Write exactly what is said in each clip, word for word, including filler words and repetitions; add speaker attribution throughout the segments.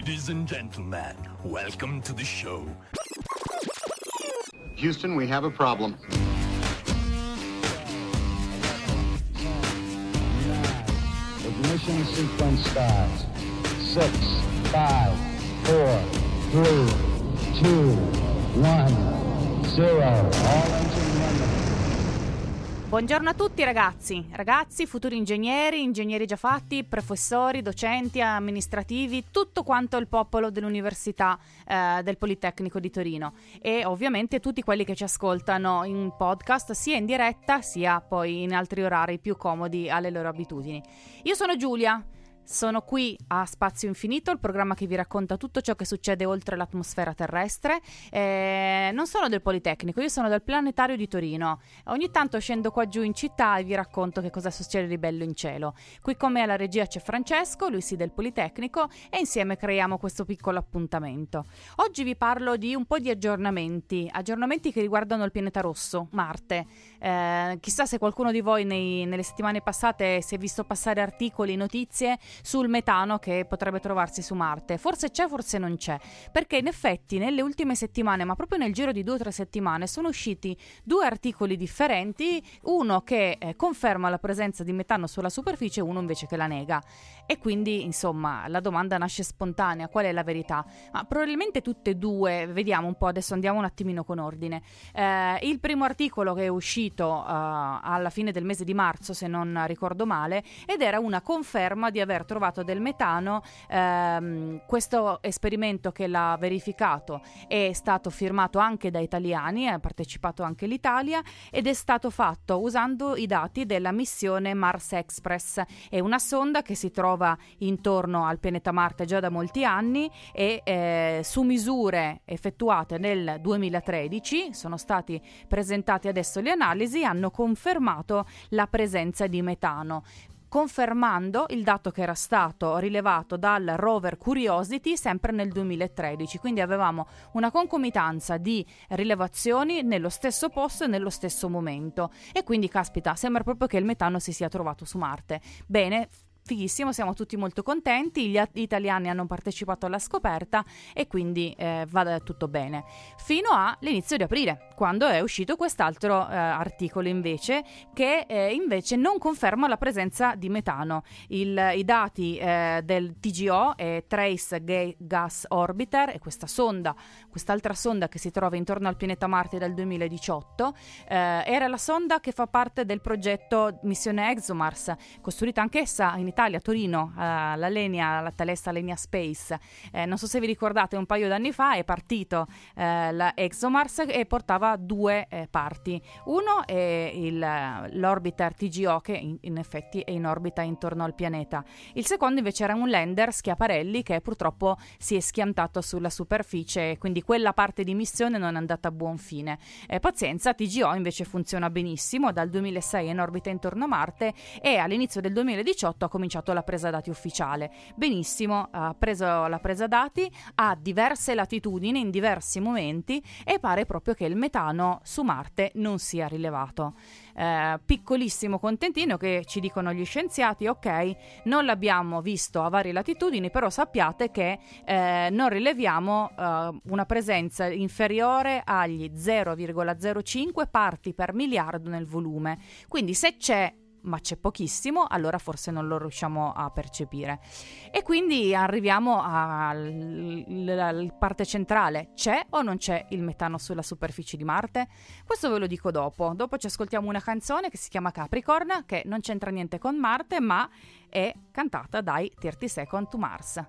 Speaker 1: Ladies and gentlemen, welcome to the show.
Speaker 2: Houston, we have a problem.
Speaker 3: Ignition sequence starts. Six, five, four, three, two, one, zero. All engine running.
Speaker 4: Buongiorno a tutti ragazzi, ragazzi, futuri ingegneri, ingegneri già fatti, professori, docenti, amministrativi, tutto quanto il popolo dell'Università eh, del Politecnico di Torino e ovviamente tutti quelli che ci ascoltano in podcast sia in diretta sia poi in altri orari più comodi alle loro abitudini. Io sono Giulia. Sono qui a Spazio Infinito, il programma che vi racconta tutto ciò che succede oltre l'atmosfera terrestre. Eh, non sono del Politecnico, io sono del Planetario di Torino. Ogni tanto scendo qua giù in città e vi racconto che cosa succede di bello in cielo. Qui con me alla regia c'è Francesco, lui sì del Politecnico, e insieme creiamo questo piccolo appuntamento. Oggi vi parlo di un po' di aggiornamenti, aggiornamenti che riguardano il pianeta rosso, Marte. Eh, chissà se qualcuno di voi nei, nelle settimane passate si è visto passare articoli, notizie sul metano che potrebbe trovarsi su Marte. Forse c'è, forse non c'è, perché in effetti nelle ultime settimane, ma proprio nel giro di due o tre settimane, sono usciti due articoli differenti, uno che eh, conferma la presenza di metano sulla superficie e uno invece che la nega. E quindi, insomma, la domanda nasce spontanea: qual è la verità? Ma probabilmente tutte e due, vediamo un po', adesso andiamo un attimino con ordine. Eh, il primo articolo che è uscito uh, alla fine del mese di marzo, se non ricordo male, ed era una conferma di aver trovato del metano. Ehm, questo esperimento che l'ha verificato è stato firmato anche da italiani, ha partecipato anche l'Italia, ed è stato fatto usando i dati della missione Mars Express. È una sonda che si trova intorno al pianeta Marte già da molti anni e eh, su misure effettuate nel duemilatredici sono stati presentati adesso le analisi, hanno confermato la presenza di metano, confermando il dato che era stato rilevato dal rover Curiosity sempre nel duemilatredici. Quindi avevamo una concomitanza di rilevazioni nello stesso posto e nello stesso momento, e quindi caspita, sembra proprio che il metano si sia trovato su Marte. Bene, fighissimo, siamo tutti molto contenti, gli italiani hanno partecipato alla scoperta e quindi eh, va tutto bene fino all'inizio di aprile, quando è uscito quest'altro eh, articolo invece che eh, invece non conferma la presenza di metano. Il, i dati eh, del T G O e Trace Gas Orbiter, e questa sonda, quest'altra sonda che si trova intorno al pianeta Marte dal duemiladiciotto, eh, era la sonda che fa parte del progetto Missione ExoMars, costruita anch'essa in Italia, a Torino, alla Lenia, alla Thales Alenia Space. Eh, non so se vi ricordate, un paio d'anni fa è partito eh, la ExoMars e portava due eh, parti. Uno è il, l'orbiter T G O, che in, in effetti è in orbita intorno al pianeta. Il secondo invece era un lander Schiaparelli che purtroppo si è schiantato sulla superficie, quindi quella parte di missione non è andata a buon fine. Eh, pazienza, T G O invece funziona benissimo, dal duemilasei è in orbita intorno a Marte e all'inizio del duemiladiciotto ha cominciato la presa dati ufficiale. Benissimo, ha preso la presa dati a diverse latitudini in diversi momenti e pare proprio che il metano su Marte non sia rilevato. Eh, piccolissimo contentino che ci dicono gli scienziati: ok, non l'abbiamo visto a varie latitudini, però sappiate che eh, non rileviamo eh, una presenza inferiore agli zero virgola zero cinque parti per miliardo nel volume. Quindi se c'è, ma c'è pochissimo, allora forse non lo riusciamo a percepire. E quindi arriviamo alla parte centrale: c'è o non c'è il metano sulla superficie di Marte? Questo ve lo dico dopo. Dopo ci ascoltiamo una canzone che si chiama Capricorn, che non c'entra niente con Marte, ma è cantata dai thirty Seconds to Mars.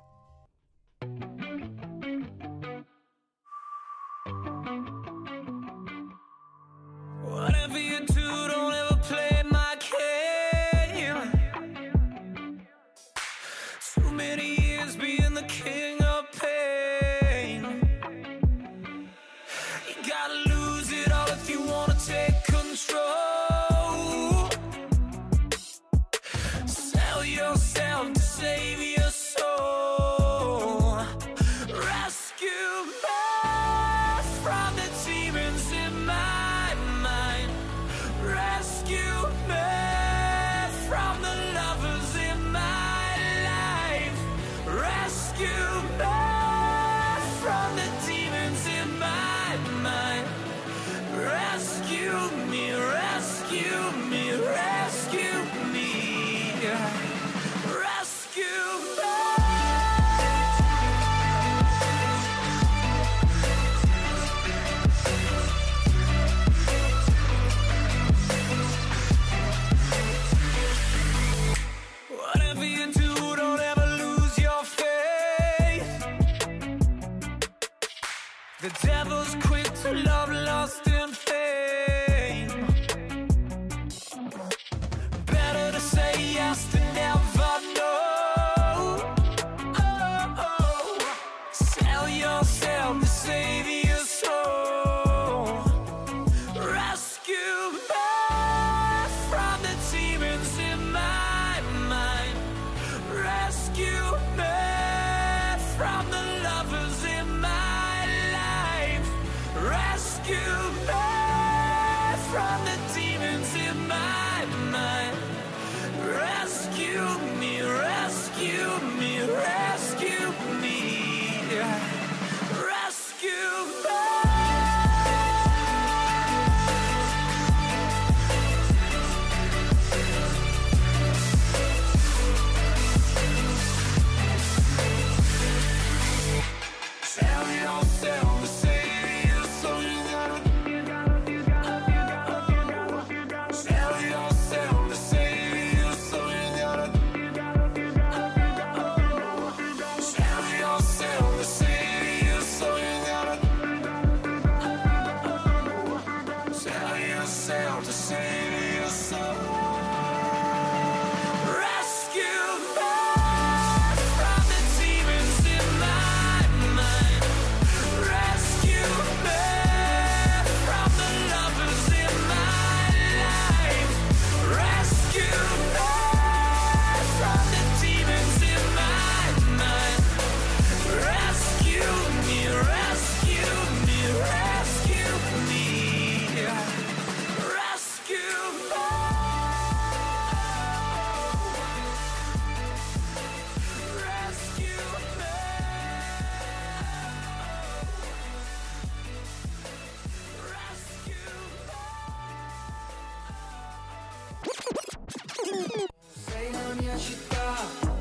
Speaker 5: Whatever you do, don't ever play my game. Too many years being the king of pain. You gotta lose it all if you wanna take control. Sell yourself to save your soul. Rescue me from the demons in my mind. Rescue me from the lovers in my life. Rescue me. rescue me. Whatever you do, don't ever lose your faith. The devil's quick to love, lost in fame. Better to say yes than never know. Oh, oh. Sell yourself to save your soul. Rescue me from the demons in my mind. Rescue me from the lovers in my life. Rescue me from the demons in my mind. Rescue me, rescue me, rescue me. Rescue me. Sell yourself to save your soul. You gotta sell yourself to save your soul. You gotta sell yourself to save your soul. You gotta sell yourself to save your soul. Rescue me from the demons in my mind. Rescue me from the lovers in my life. Rescue me from the demons in my mind. Rescue me, rescue me, rescue me. Rescue me. Rescue me.
Speaker 2: Sei la mia città,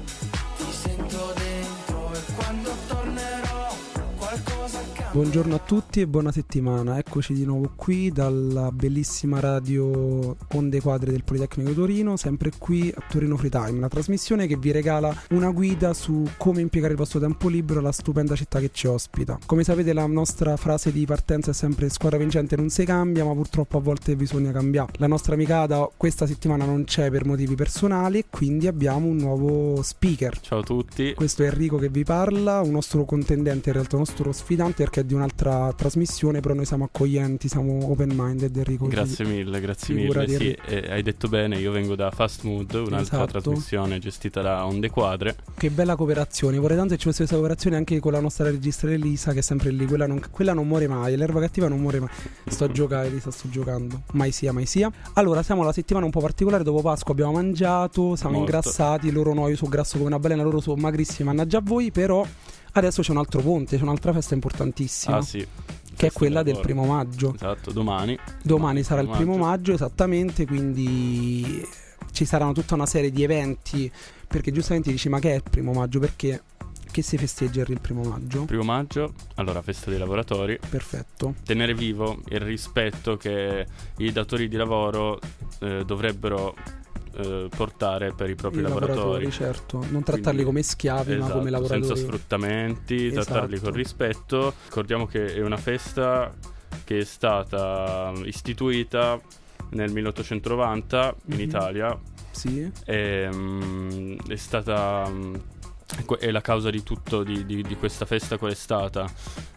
Speaker 2: ti sento dentro e quando tornerò qualcosa cambia.
Speaker 6: Buongiorno a tutti e buona settimana, eccoci di nuovo qui dalla bellissima radio Onde Quadre del Politecnico di Torino, sempre qui a Torino Free Time, la trasmissione che vi regala una guida su come impiegare il vostro tempo libero alla stupenda città che ci ospita. Come sapete la nostra frase di partenza è sempre squadra vincente non si cambia, ma purtroppo a volte bisogna cambiare. La nostra amica Ada questa settimana non c'è per motivi personali e quindi abbiamo un nuovo speaker.
Speaker 7: Ciao a tutti.
Speaker 6: Questo è Enrico che vi parla, un nostro contendente, in realtà un nostro sfidante perché è di un'altra trasmissione, però noi siamo accoglienti, siamo open minded. Enrico,
Speaker 7: Grazie mille, grazie mille.
Speaker 6: Figurati,
Speaker 7: Sì,
Speaker 6: Enrico.
Speaker 7: eh, hai detto bene, io vengo da Fast Mood, un'altra
Speaker 6: Esatto.
Speaker 7: trasmissione gestita da Onde Quadre.
Speaker 6: Che bella cooperazione, vorrei tanto che ci fosse questa cooperazione anche con la nostra regista Elisa, che è sempre lì, quella non, quella non muore mai, l'erba cattiva non muore mai. Sto a giocare, Elisa, sto giocando, mai sia, mai sia. Allora, siamo alla settimana un po' particolare, dopo Pasqua abbiamo mangiato, siamo
Speaker 7: Molto.
Speaker 6: ingrassati, loro no, io sono grasso come una balena, loro sono magrissimi, mannaggia a voi, però adesso c'è un altro ponte, c'è un'altra festa importantissima.
Speaker 7: Ah sì.
Speaker 6: Che è quella del
Speaker 7: lavoro.
Speaker 6: primo maggio.
Speaker 7: Esatto, domani.
Speaker 6: Domani sarà il primo maggio, esattamente, quindi ci saranno tutta una serie di eventi, perché giustamente dici ma che è il primo maggio? Perché che si festeggia il primo maggio?
Speaker 7: Primo maggio, allora festa dei lavoratori.
Speaker 6: Perfetto.
Speaker 7: Tenere vivo il rispetto che i datori di lavoro eh, dovrebbero eh, portare per i propri
Speaker 6: I
Speaker 7: lavoratori.
Speaker 6: lavoratori, certo, non trattarli
Speaker 7: Quindi,
Speaker 6: come schiavi,
Speaker 7: esatto,
Speaker 6: ma come lavoratori
Speaker 7: senza sfruttamenti,
Speaker 6: Esatto.
Speaker 7: trattarli con rispetto. Ricordiamo che è una festa che è stata istituita nel milleottocentonovanta in
Speaker 6: Mhm.
Speaker 7: Italia.
Speaker 6: Sì.
Speaker 7: E, mm, è stata mm, que- è la causa di tutto di, di, di questa festa qual è stata?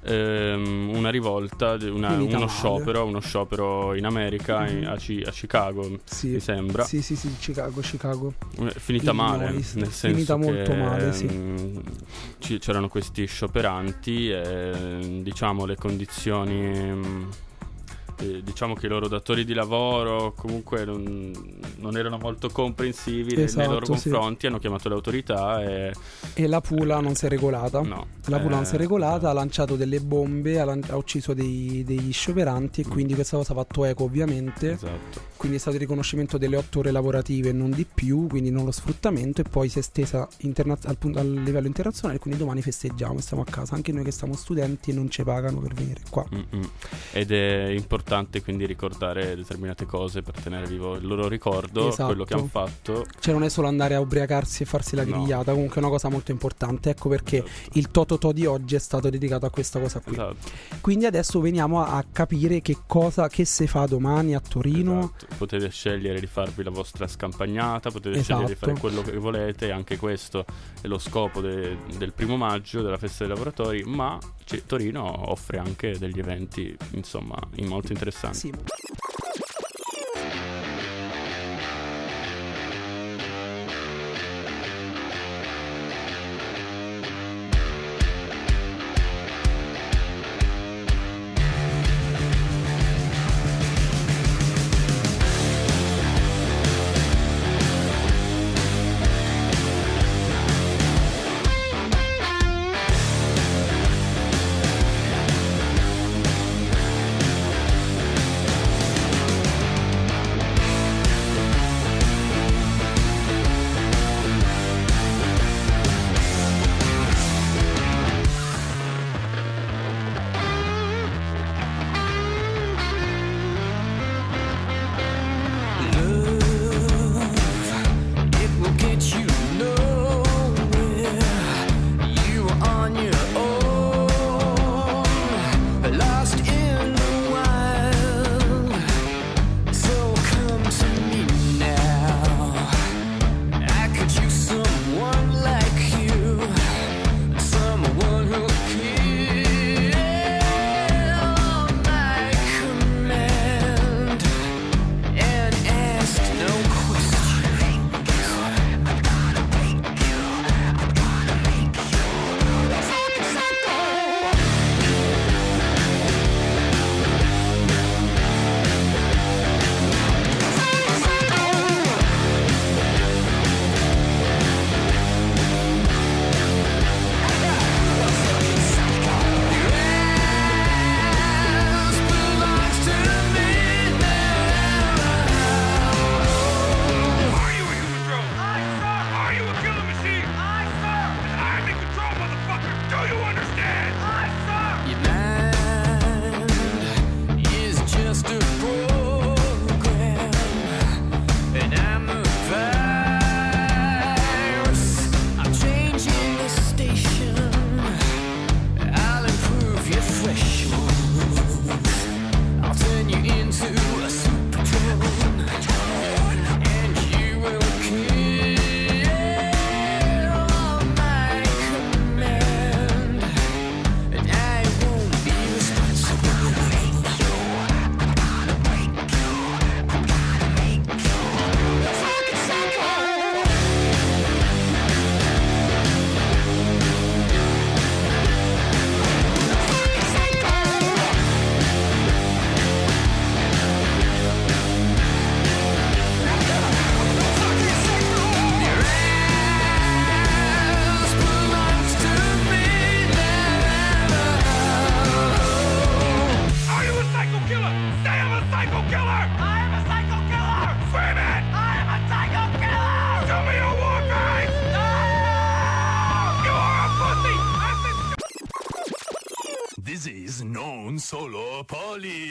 Speaker 7: Ehm, una rivolta, una-
Speaker 6: Finita
Speaker 7: uno
Speaker 6: male.
Speaker 7: sciopero uno sciopero in America,
Speaker 6: Mhm.
Speaker 7: in- a, Ci- a Chicago,
Speaker 6: Sì.
Speaker 7: mi sembra.
Speaker 6: Sì, sì, sì, Chicago, Chicago.
Speaker 7: È finita
Speaker 6: Illinois,
Speaker 7: male,
Speaker 6: sì.
Speaker 7: nel senso
Speaker 6: Finita
Speaker 7: che
Speaker 6: molto male, sì.
Speaker 7: mm, ci- c'erano questi scioperanti e diciamo le condizioni mm, eh, diciamo che i loro datori di lavoro comunque non, non erano molto comprensivi nei-
Speaker 6: Esatto,
Speaker 7: nei loro
Speaker 6: sì.
Speaker 7: confronti, hanno chiamato le autorità e
Speaker 6: E la Pula non si è regolata.
Speaker 7: no.
Speaker 6: La Pula non si è
Speaker 7: Eh,
Speaker 6: regolata, ha
Speaker 7: esatto.
Speaker 6: lanciato delle bombe, ha, lan- ha ucciso dei- degli scioperanti e quindi questa cosa ha fatto eco ovviamente.
Speaker 7: Esatto.
Speaker 6: Quindi è stato il riconoscimento delle otto ore lavorative e non di più, quindi non lo sfruttamento, e poi si è stesa interna- al, punto- al livello internazionale, quindi domani festeggiamo, stiamo a casa, anche noi che siamo studenti e non ci pagano per venire qua.
Speaker 7: Mm-mm. Ed è importante quindi ricordare determinate cose per tenere vivo il loro ricordo,
Speaker 6: Esatto.
Speaker 7: quello che hanno fatto.
Speaker 6: Cioè non è solo andare a ubriacarsi e farsi la
Speaker 7: No.
Speaker 6: grigliata, comunque è una cosa molto importante, ecco perché il Tototò di oggi è stato dedicato a questa cosa qui.
Speaker 7: Esatto.
Speaker 6: Quindi adesso veniamo a, a capire che cosa, che si fa domani a Torino.
Speaker 7: Esatto. Potete scegliere di farvi la vostra scampagnata, potete
Speaker 6: Esatto.
Speaker 7: scegliere di fare quello che volete, anche questo è lo scopo de- del primo maggio, della festa dei lavoratori, ma c- Torino offre anche degli eventi, insomma, molto interessanti.
Speaker 6: Sì.
Speaker 2: It will get you nowhere. You are on your own, lost in the wild. So come to me now. I could use someone like you, someone who kill my command and ask no questions. Belongs to me now.
Speaker 8: Are you in control? Aye, sir. Are you a killer machine? Aye, sir. I'm in control, motherfucker. Do you understand? Aye, sir.
Speaker 2: Your mind is just a program, and I'm a virus. I'm changing the station. I'll improve your threshold. I'll turn you into a super drone, and you will kill on my command. And I won't be responsible. Your ass belongs to me now.
Speaker 8: Are you a psycho killer? Say I'm a psycho killer. I am a psycho killer. Scream it. I am a psycho killer. Show me your war face. No. You are a pussy. I've been
Speaker 1: This is Non Solo Poli.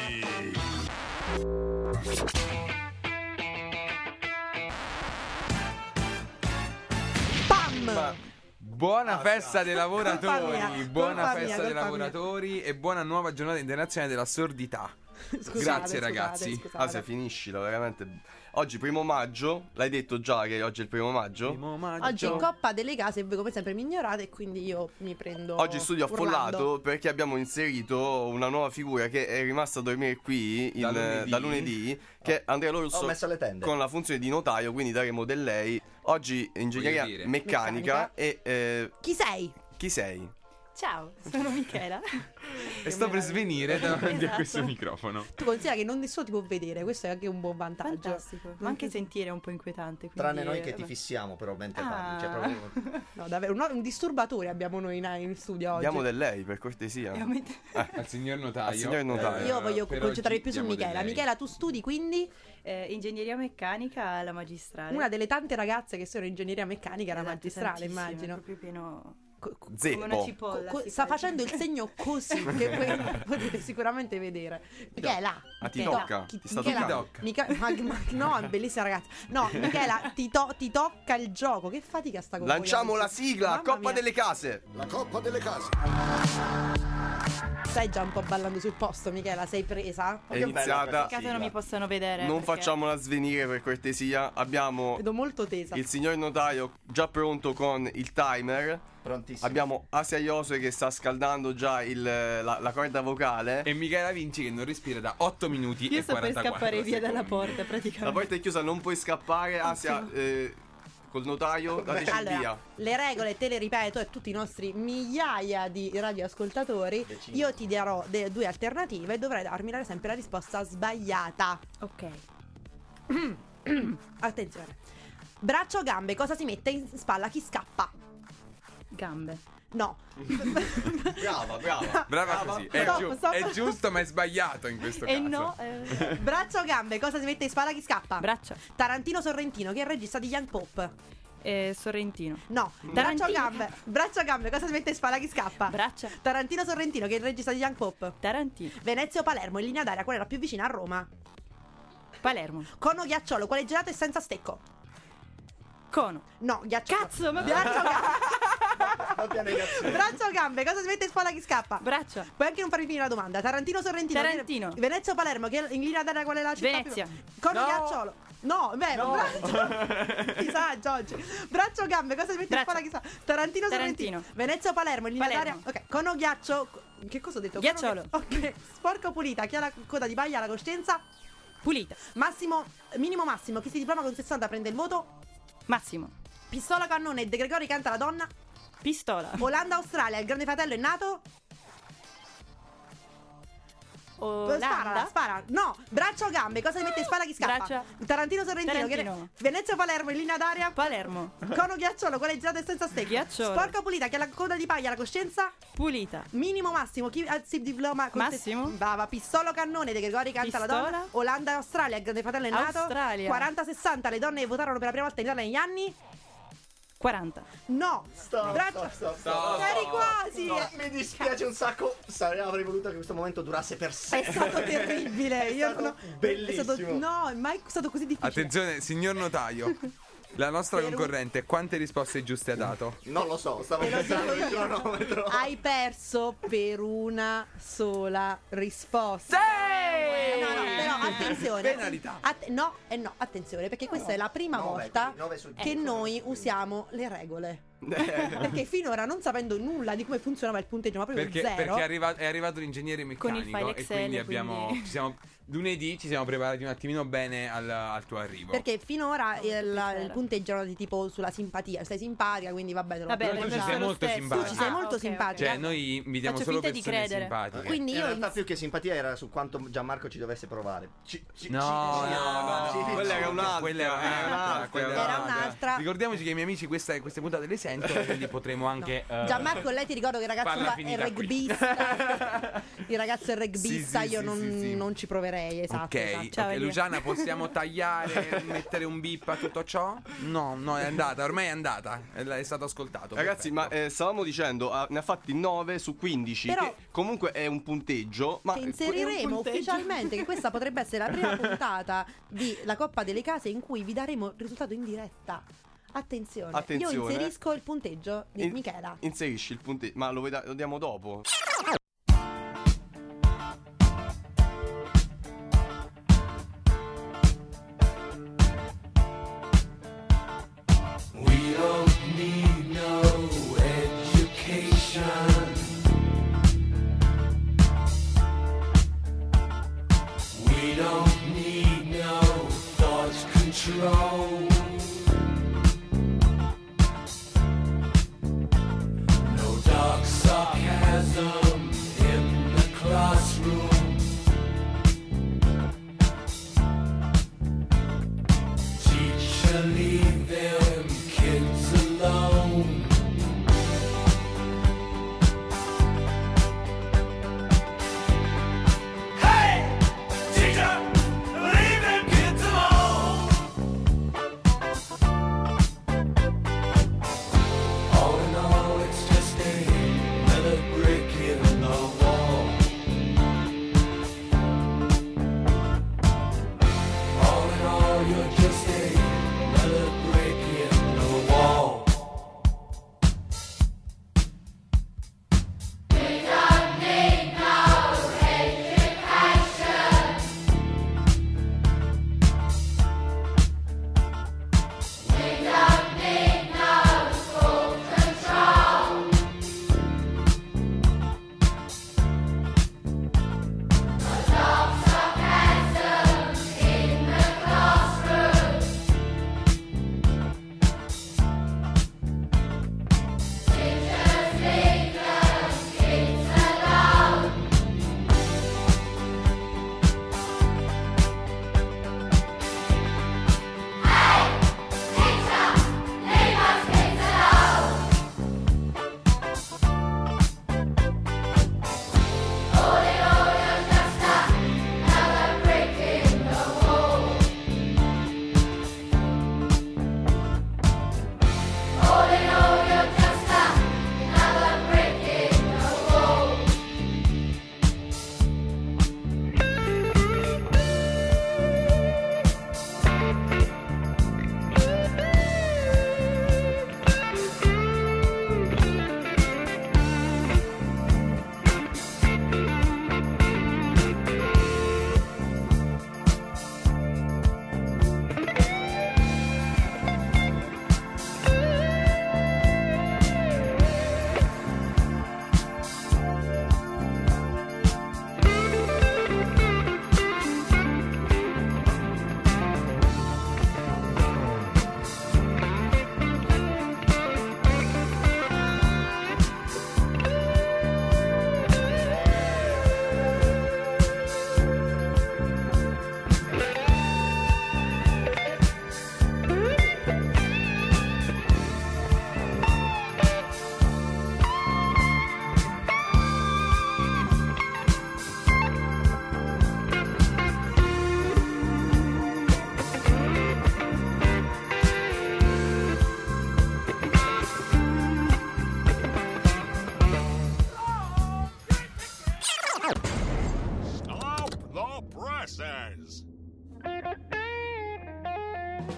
Speaker 9: Buona festa dei lavoratori,
Speaker 10: Colpa mia,
Speaker 9: buona
Speaker 10: colpa
Speaker 9: festa
Speaker 10: mia,
Speaker 9: dei
Speaker 10: colpa
Speaker 9: lavoratori e buona nuova giornata internazionale della sordità.
Speaker 10: Scusate,
Speaker 9: Grazie
Speaker 10: scusate,
Speaker 9: ragazzi.
Speaker 10: scusate.
Speaker 11: Ah, se finiscila, veramente. Oggi primo maggio, l'hai detto già che oggi è il primo maggio?
Speaker 9: Primo maggio.
Speaker 10: Oggi in Coppa delle Case voi come sempre mi ignorate e quindi io mi prendo
Speaker 11: Oggi studio
Speaker 10: urlando.
Speaker 11: affollato perché abbiamo inserito una nuova figura che è rimasta a dormire qui il-
Speaker 9: Da
Speaker 11: da,
Speaker 9: lunedì.
Speaker 11: lunedì, che è Andrea Lorusso,
Speaker 12: Ho messo le tende.
Speaker 11: con la funzione di notaio, quindi daremo del lei. Oggi ingegneria
Speaker 9: Voglio dire.
Speaker 11: meccanica,
Speaker 10: Meccanica.
Speaker 11: e eh,
Speaker 10: Chi sei?
Speaker 11: chi sei?
Speaker 10: Ciao, sono Michela.
Speaker 9: E sto per svenire davanti a
Speaker 10: Esatto.
Speaker 9: questo microfono.
Speaker 10: Tu considera che non nessuno ti può vedere, questo è anche un buon vantaggio.
Speaker 12: Fantastico. Ma anche sentire è un po' inquietante. quindi,
Speaker 13: Tranne noi che
Speaker 12: eh,
Speaker 13: ti
Speaker 12: vabbè.
Speaker 13: fissiamo però mentre
Speaker 12: Ah.
Speaker 13: parli. Cioè, proprio...
Speaker 10: No, davvero, un, un disturbatore abbiamo noi in, in studio oggi.
Speaker 11: Diamo del lei, per cortesia.
Speaker 9: Eh, al signor notaio.
Speaker 11: Al signor notaio.
Speaker 10: Io voglio
Speaker 9: per
Speaker 10: concentrarmi
Speaker 9: oggi
Speaker 10: più su
Speaker 9: diamo del
Speaker 10: Michela.
Speaker 9: lei.
Speaker 10: Michela, tu studi quindi
Speaker 12: Eh, ingegneria meccanica alla magistrale.
Speaker 10: una delle tante ragazze che sono in ingegneria meccanica alla
Speaker 12: Esatto,
Speaker 10: magistrale,
Speaker 12: tantissime,
Speaker 10: immagino.
Speaker 12: Proprio pieno.
Speaker 11: Zeppo.
Speaker 12: Come una cipolla.
Speaker 10: Co-
Speaker 12: si
Speaker 10: sta
Speaker 12: fa.
Speaker 10: facendo il segno così che voi potete sicuramente vedere. Michela,
Speaker 11: Ah, ti
Speaker 10: Michela,
Speaker 11: tocca?
Speaker 10: chi-
Speaker 11: Ti sta
Speaker 10: Michela,
Speaker 11: toccando?
Speaker 10: Mica- ma, ma- no, è bellissima ragazza. No, Michela, ti, to- ti tocca il gioco. Che fatica sta con voi
Speaker 11: Lanciamo
Speaker 10: oggi.
Speaker 11: la sigla,
Speaker 10: Mamma
Speaker 11: Coppa
Speaker 10: mia.
Speaker 11: delle Case.
Speaker 13: La Coppa delle Case.
Speaker 10: Stai già un po' ballando sul posto, Michela. Sei presa?
Speaker 11: È iniziata.
Speaker 12: Peccato non mi possano vedere.
Speaker 11: Non
Speaker 12: perché-
Speaker 11: facciamola svenire per cortesia. Abbiamo
Speaker 10: Vedo molto tesa.
Speaker 11: il signor notaio già pronto con il timer.
Speaker 13: Prontissimo.
Speaker 11: Abbiamo Asia Iose che sta scaldando già il- la, la corda vocale.
Speaker 9: E Michela Vinci che non respira da otto minuti
Speaker 12: Io
Speaker 9: e
Speaker 12: sto per
Speaker 9: quarantaquattro
Speaker 12: scappare via
Speaker 9: secondi.
Speaker 12: dalla porta, praticamente.
Speaker 11: La porta è chiusa, non puoi scappare. Asia, eh, col notaio, dateci il
Speaker 10: Allora,
Speaker 11: via.
Speaker 10: le regole te le ripeto e tutti i nostri migliaia di radioascoltatori. Io ti darò de- due alternative e dovrai darmi la- sempre la risposta sbagliata.
Speaker 12: Ok.
Speaker 10: Attenzione. Braccio o gambe, cosa si mette in spalla chi scappa?
Speaker 12: Gambe.
Speaker 10: No.
Speaker 13: Brava, brava.
Speaker 9: Brava così. È,
Speaker 10: Stop,
Speaker 9: giu-
Speaker 10: stop.
Speaker 9: è giusto, ma è sbagliato in questo
Speaker 12: E
Speaker 9: caso.
Speaker 12: no. eh,
Speaker 10: Braccio o gambe, cosa si mette in spalla chi scappa?
Speaker 12: Braccia.
Speaker 10: Tarantino Sorrentino, che è il regista di Young Pop.
Speaker 12: Eh, Sorrentino.
Speaker 10: No. Braccio o
Speaker 12: Tarantino.
Speaker 10: gambe, braccio o gambe, cosa si mette in spalla chi scappa?
Speaker 12: Braccia.
Speaker 10: Tarantino Sorrentino, che è il regista di Young Pop.
Speaker 12: Tarantino.
Speaker 10: Venezia o Palermo, in linea d'aria, qual è la più vicina a Roma?
Speaker 12: Palermo.
Speaker 10: Cono ghiacciolo, quale gelato è senza stecco?
Speaker 12: Cono.
Speaker 10: No, ghiacciolo.
Speaker 12: Cazzo, ma
Speaker 10: Braccio o gambe,
Speaker 13: Doppia negazione.
Speaker 10: braccio o gambe, cosa si mette in spalla chi scappa?
Speaker 12: Braccia.
Speaker 10: Puoi anche non farmi finire la domanda. Tarantino Sorrentino.
Speaker 12: Tarantino.
Speaker 10: Venezia o Palermo, che è in linea d'aria qual è la città
Speaker 12: Venezia.
Speaker 10: più... Cono
Speaker 9: No.
Speaker 10: ghiacciolo. No, beh, braccio. Disagio oggi. Braccio o gambe, cosa si mette
Speaker 12: Braccia.
Speaker 10: in spalla chi scappa? Tarantino Sorrentino.
Speaker 12: Tarantino.
Speaker 10: Venezia o Palermo, in linea
Speaker 12: Palermo.
Speaker 10: d'aria. Ok, cono ghiaccio. Che cosa ho detto?
Speaker 12: Ghiacciolo.
Speaker 10: Cono ghi- Ok, sporca o pulita, chi ha la coda di paglia alla coscienza?
Speaker 12: Pulita.
Speaker 10: Massimo, minimo massimo, chi si diploma con sessanta prende il voto?
Speaker 12: Massimo.
Speaker 10: Pistola cannone e De Gregori canta la donna?
Speaker 12: Pistola.
Speaker 10: Olanda Australia, il grande fratello è nato?
Speaker 12: Olanda.
Speaker 10: Spara, spara. No, braccia o gambe, cosa si mette in spalla chi scappa?
Speaker 12: Braccia.
Speaker 10: Tarantino Sorrentino, che
Speaker 12: Tarantino.
Speaker 10: Venezia o Palermo in linea d'aria?
Speaker 12: Palermo.
Speaker 10: Cono ghiacciolo, quale gelato è senza stecco?
Speaker 12: Ghiacciolo.
Speaker 10: Sporca o pulita, che ha la coda di paglia alla coscienza?
Speaker 12: Pulita.
Speaker 10: Minimo massimo, chi ha si diploma con
Speaker 12: Massimo.
Speaker 10: Brava, pistola o cannone, De Gregori canta la
Speaker 12: Pistola.
Speaker 10: donna? Olanda e Australia, il grande fratello è nato?
Speaker 12: Australia.
Speaker 10: quaranta sessanta, le donne votarono per la prima volta in Italia negli anni?
Speaker 12: quaranta.
Speaker 10: No.
Speaker 13: Stop,
Speaker 10: Braccia.
Speaker 13: stop, stop, stop.
Speaker 10: Eri quasi.
Speaker 13: No, mi dispiace un sacco. Sarei, avrei voluto che questo momento durasse per
Speaker 10: È
Speaker 13: sempre.
Speaker 10: stato terribile.
Speaker 13: È
Speaker 10: Io
Speaker 13: stato
Speaker 10: non ho-
Speaker 13: bellissimo.
Speaker 10: È stato, no, è mai stato così difficile.
Speaker 9: Attenzione, signor notaio. La nostra
Speaker 10: Per un-
Speaker 9: concorrente quante risposte giuste ha dato?
Speaker 13: Non lo so, stavo
Speaker 10: Te lo
Speaker 13: pensando
Speaker 10: dico
Speaker 13: il
Speaker 10: io.
Speaker 13: cronometro.
Speaker 10: Hai perso per una sola risposta.
Speaker 9: Sì!
Speaker 10: No, no, però attenzione.
Speaker 9: Penalità.
Speaker 10: Att- no, e no, attenzione, perché questa è la prima
Speaker 13: Nove,
Speaker 10: volta
Speaker 13: quindi nove su
Speaker 10: che
Speaker 13: dieci.
Speaker 10: noi usiamo le regole. Perché finora, non sapendo nulla di come funzionava il punteggio, ma proprio
Speaker 9: Perché,
Speaker 10: zero.
Speaker 9: perché è, arrivato, è arrivato l'ingegnere
Speaker 12: Con il
Speaker 9: meccanico
Speaker 12: file
Speaker 9: e
Speaker 12: Excel,
Speaker 9: quindi abbiamo
Speaker 12: quindi-
Speaker 9: ci siamo, lunedì ci siamo preparati un attimino bene al, al tuo arrivo.
Speaker 10: Perché finora il,
Speaker 12: piacere.
Speaker 10: il punteggio era di tipo sulla simpatia. Sei simpatica, quindi vabbè. te lo
Speaker 12: Vabbè,
Speaker 10: posso
Speaker 9: tu ci
Speaker 10: lasciare.
Speaker 9: sei molto
Speaker 12: stesso.
Speaker 9: simpatica.
Speaker 10: Tu ci sei
Speaker 12: Ah,
Speaker 10: molto
Speaker 12: ok,
Speaker 10: simpatica.
Speaker 9: Cioè noi invitiamo
Speaker 12: Faccio
Speaker 9: solo
Speaker 12: finta di
Speaker 9: persone
Speaker 12: credere.
Speaker 9: simpatiche.
Speaker 10: Quindi
Speaker 13: In
Speaker 10: io
Speaker 13: realtà
Speaker 10: ins-
Speaker 13: più che simpatia era su quanto Gianmarco ci dovesse provare. Ci- ci-
Speaker 9: No,
Speaker 13: ci-
Speaker 9: no,
Speaker 13: ci-
Speaker 9: no,
Speaker 13: ci-
Speaker 9: no,
Speaker 11: quella era un'altra,
Speaker 9: quella era
Speaker 11: era
Speaker 9: un'altra, quella
Speaker 10: Era un'altra.
Speaker 9: Ricordiamoci che i miei amici questa, queste puntate le sentono, quindi potremo anche eh,
Speaker 10: Gianmarco, lei ti ricordo che il ragazzo
Speaker 9: farla
Speaker 10: fa- è
Speaker 9: finita qui.
Speaker 10: rugbista. Il ragazzo è rugbista,
Speaker 9: Sì, sì,
Speaker 10: io
Speaker 9: sì,
Speaker 10: non,
Speaker 9: sì, sì.
Speaker 10: non ci proverei. Esatto.
Speaker 9: Ok,
Speaker 10: esatto.
Speaker 12: Ciao,
Speaker 9: ok,
Speaker 12: Elia.
Speaker 9: Luciana, possiamo tagliare, mettere un bip a tutto ciò? No, no, è andata, ormai è andata, è, è stato ascoltato.
Speaker 11: Ragazzi, ma
Speaker 9: perfetto.
Speaker 11: eh, stavamo dicendo, ah, ne ha fatti nove su quindici,
Speaker 10: Però-
Speaker 11: che comunque è un punteggio. Ma
Speaker 10: Che
Speaker 11: è un
Speaker 10: inseriremo
Speaker 11: punteggio.
Speaker 10: ufficialmente che questa potrebbe essere la prima puntata di La Coppa delle Case in cui vi daremo il risultato in diretta. Attenzione,
Speaker 11: Attenzione.
Speaker 10: io inserisco il punteggio di
Speaker 11: In-
Speaker 10: Michela.
Speaker 11: Inserisci il punteggio, ma lo, veda- lo diamo dopo.
Speaker 2: We don't need no education. We don't need no thought control. No dark sarcasm.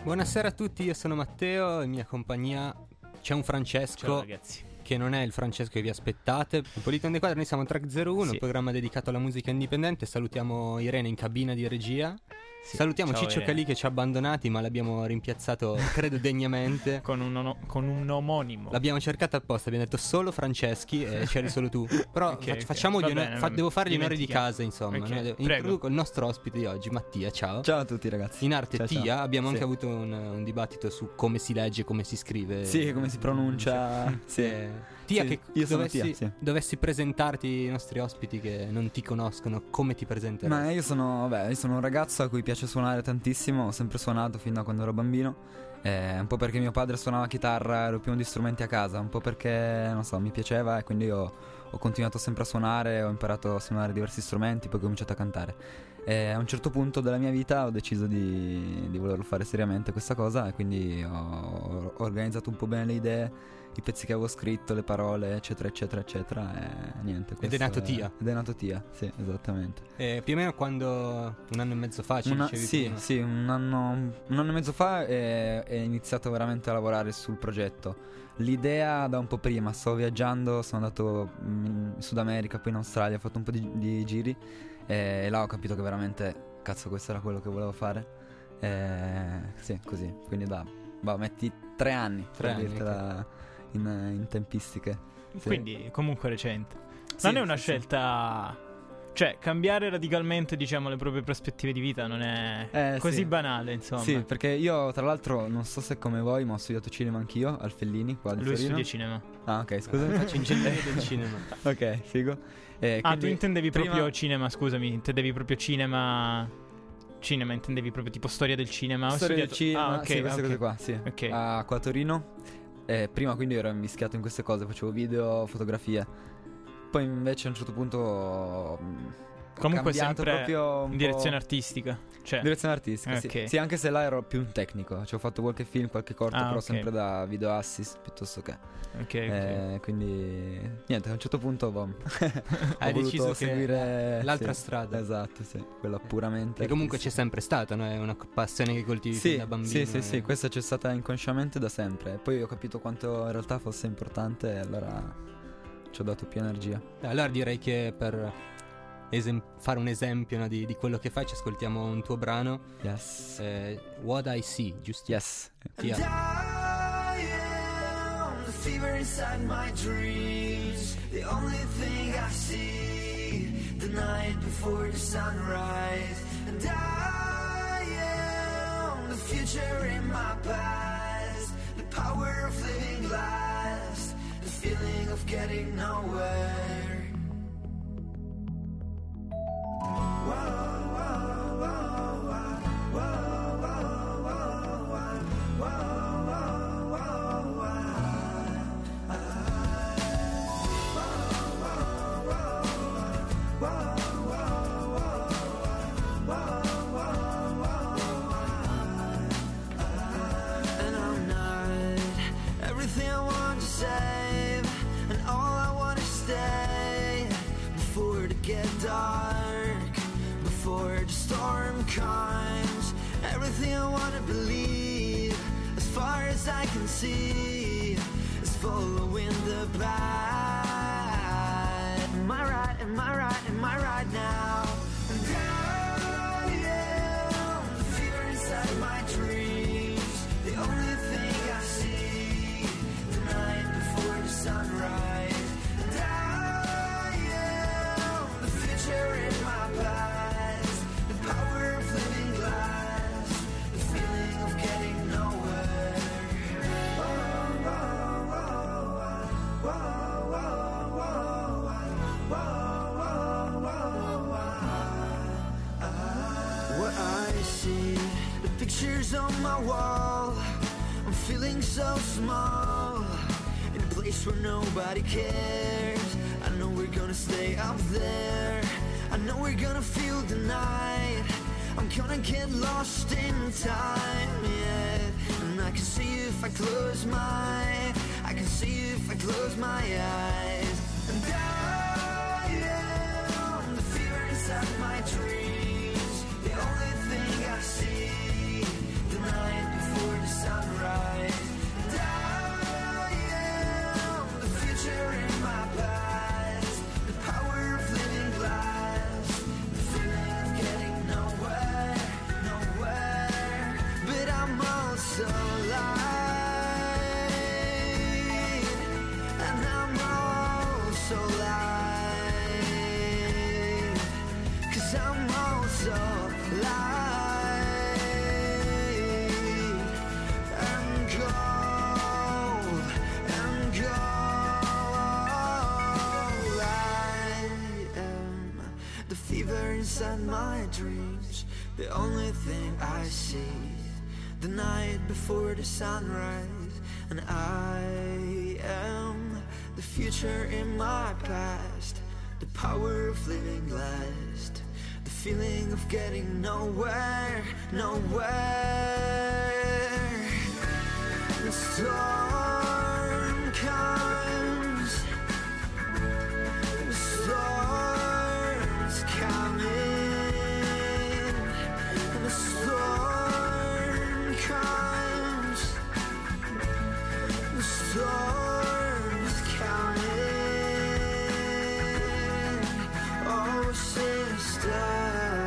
Speaker 14: Buonasera a tutti, io sono Matteo, in mia compagnia c'è un Francesco.
Speaker 15: Ciao ragazzi.
Speaker 14: Che non è il Francesco che vi aspettate. In Polito on the Quadro noi siamo Track zero uno,
Speaker 15: Sì.
Speaker 14: un programma dedicato alla musica indipendente. Salutiamo Irene in cabina di regia.
Speaker 15: Sì.
Speaker 14: Salutiamo
Speaker 15: Ciao,
Speaker 14: Ciccio
Speaker 15: Irene.
Speaker 14: Calì che ci ha abbandonati, ma l'abbiamo rimpiazzato credo degnamente.
Speaker 15: Con un, ono- con un omonimo.
Speaker 14: L'abbiamo cercato apposta, abbiamo detto solo Franceschi e c'eri solo tu. Però
Speaker 15: Ok,
Speaker 14: fac-
Speaker 15: ok.
Speaker 14: facciamo
Speaker 15: Va
Speaker 14: gli onori-
Speaker 15: bene,
Speaker 14: fa-
Speaker 15: va
Speaker 14: devo fare gli onori di
Speaker 15: dimentichiamo.
Speaker 14: casa, insomma.
Speaker 15: Ok,
Speaker 14: no?
Speaker 15: prego.
Speaker 14: Introduco il nostro ospite di oggi, Mattia, ciao.
Speaker 16: Ciao a tutti ragazzi.
Speaker 14: In arte
Speaker 16: Ciao,
Speaker 14: Tia,
Speaker 16: ciao.
Speaker 14: abbiamo
Speaker 16: Sì.
Speaker 14: anche avuto un, un dibattito su come si legge, come si scrive.
Speaker 16: Sì, come si pronuncia. Sì.
Speaker 14: Eh, Tia,
Speaker 16: Sì,
Speaker 14: che
Speaker 16: io sono
Speaker 14: dovessi,
Speaker 16: Tia, sì.
Speaker 14: dovessi presentarti i nostri ospiti che non ti conoscono, come ti presenteresti?
Speaker 16: Ma io sono, vabbè, io sono un ragazzo a cui piace suonare tantissimo, ho sempre suonato fin da quando ero bambino. Eh, un po' perché mio padre suonava chitarra, ero pieno di strumenti a casa, un po' perché, non so, mi piaceva e quindi io ho continuato sempre a suonare, ho imparato a suonare diversi strumenti, poi ho cominciato a cantare. E a un certo punto della mia vita ho deciso di, di volerlo fare seriamente questa cosa e quindi ho, ho organizzato un po' bene le idee, i pezzi che avevo scritto, le parole, eccetera, eccetera, eccetera. E niente.
Speaker 14: Ed è
Speaker 16: questo
Speaker 14: nato Tia.
Speaker 16: Ed è nato Tia, sì, esattamente.
Speaker 14: Eh, più o meno quando un anno e mezzo fa ci
Speaker 16: Una-
Speaker 14: dicevi
Speaker 16: sì,
Speaker 14: prima.
Speaker 16: sì, un anno, un anno e mezzo fa è, è iniziato veramente a lavorare sul progetto. L'idea da un po' prima, sto viaggiando, sono andato in Sud America, poi in Australia, ho fatto un po' di, di giri e, e là ho capito che veramente, cazzo, questo era quello che volevo fare. E, sì, così, quindi da, bah, metti tre anni,
Speaker 14: Tre
Speaker 16: per
Speaker 14: anni,
Speaker 16: dirtela in, in tempistiche. Sì.
Speaker 15: Quindi comunque recente.
Speaker 16: Sì,
Speaker 15: Non è una
Speaker 16: sì, sì.
Speaker 15: scelta... Cioè, cambiare radicalmente, diciamo, le proprie prospettive di vita non è
Speaker 16: Eh,
Speaker 15: così
Speaker 16: sì.
Speaker 15: banale, insomma.
Speaker 16: Sì, perché io tra l'altro non so se come voi, ma ho studiato cinema anch'io al Fellini qua di
Speaker 15: Lui
Speaker 16: Torino.
Speaker 15: studia cinema.
Speaker 16: Ah, ok, scusami.
Speaker 14: Faccio ingegneria del cinema.
Speaker 16: Ok, figo. Eh,
Speaker 15: Ah, tu
Speaker 16: quindi
Speaker 15: intendevi
Speaker 16: prima-
Speaker 15: proprio cinema, scusami, intendevi proprio cinema... Cinema, intendevi proprio tipo storia del cinema? Ho
Speaker 16: Storia del
Speaker 15: studiato-
Speaker 16: cinema,
Speaker 15: Ah, ok,
Speaker 16: sì, queste
Speaker 15: ok.
Speaker 16: cose qua, sì.
Speaker 15: Ok.
Speaker 16: A qua a Torino. Eh, prima quindi ero invischiato in queste cose, facevo video, fotografie. Poi invece a un certo punto mh, ho
Speaker 15: Comunque
Speaker 16: cambiato
Speaker 15: sempre
Speaker 16: proprio un
Speaker 15: in direzione
Speaker 16: po'...
Speaker 15: artistica. Cioè,
Speaker 16: Direzione artistica,
Speaker 15: Ok.
Speaker 16: sì. Sì, anche se là ero più un tecnico. Ci ho fatto qualche film, qualche corto,
Speaker 15: Ah,
Speaker 16: però
Speaker 15: ok.
Speaker 16: sempre da video assist piuttosto che.
Speaker 15: Ok, ok.
Speaker 16: Eh, quindi niente, a un certo punto boh, ho
Speaker 14: Hai
Speaker 16: voluto
Speaker 14: deciso che
Speaker 16: seguire
Speaker 14: l'altra
Speaker 16: sì,
Speaker 14: strada.
Speaker 16: Esatto, sì, quella puramente.
Speaker 14: Che comunque c'è
Speaker 16: artistica.
Speaker 14: sempre stata, no? È una passione che coltivi
Speaker 16: Sì,
Speaker 14: fin da bambino.
Speaker 16: sì, sì,
Speaker 14: eh.
Speaker 16: sì, questa c'è stata inconsciamente da sempre. E poi ho capito quanto in realtà fosse importante e allora ci ho dato più energia.
Speaker 14: Eh, Allora direi che per esem- fare un esempio, no, di, di quello che fai ci ascoltiamo un tuo brano.
Speaker 16: Yes.
Speaker 14: Eh, What I See, giusto?
Speaker 16: Yes.
Speaker 14: Tia.
Speaker 2: I am the fever inside my dreams. The only thing I see the night before the sunrise. And I am the future in my past. The power of living last. The feeling of getting nowhere. Whoa, whoa, whoa, whoa, whoa, whoa, whoa, whoa, whoa, and I'm not everything I want to save, and all I want to stay before it get dark, before the storm comes. Everything I want to believe, as far as I can see, is following the path. Am I right? Am I right? Am I right now? And I am the fear inside my dreams. The only thing I see the night before the sunrise. And I am the future in my past. The power of living glass. The feeling of getting nowhere. Whoa, whoa, whoa, whoa, whoa, whoa, whoa, whoa, whoa, whoa. What I see, the pictures on my wall. I'm feeling so small in a place where nobody cares. I know we're gonna stay up there. I know we're gonna feel the night. I'm gonna get lost in time, yeah. And I can see you if I close my I can see you if I close my eyes. And I am the fear inside my dreams. The only thing I see the night before inside my dreams. The only thing I see, the night before the sunrise. And I am the future in my past, the power of living last, the feeling of getting nowhere, nowhere. The storm comes, the storm's coming, and the storm comes, the storm's coming, oh sister.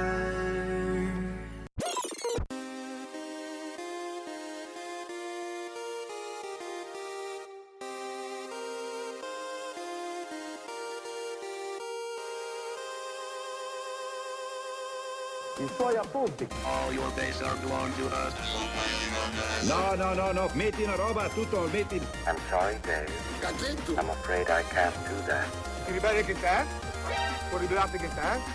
Speaker 17: I suoi appunti.
Speaker 18: All your days are belong to us.
Speaker 17: No, no, no, no, metti una roba, tutto metti.
Speaker 18: I'm sorry, Dave. I'm afraid I can't do that.
Speaker 17: Ti ribelli che te? Puoi ribellarti che te?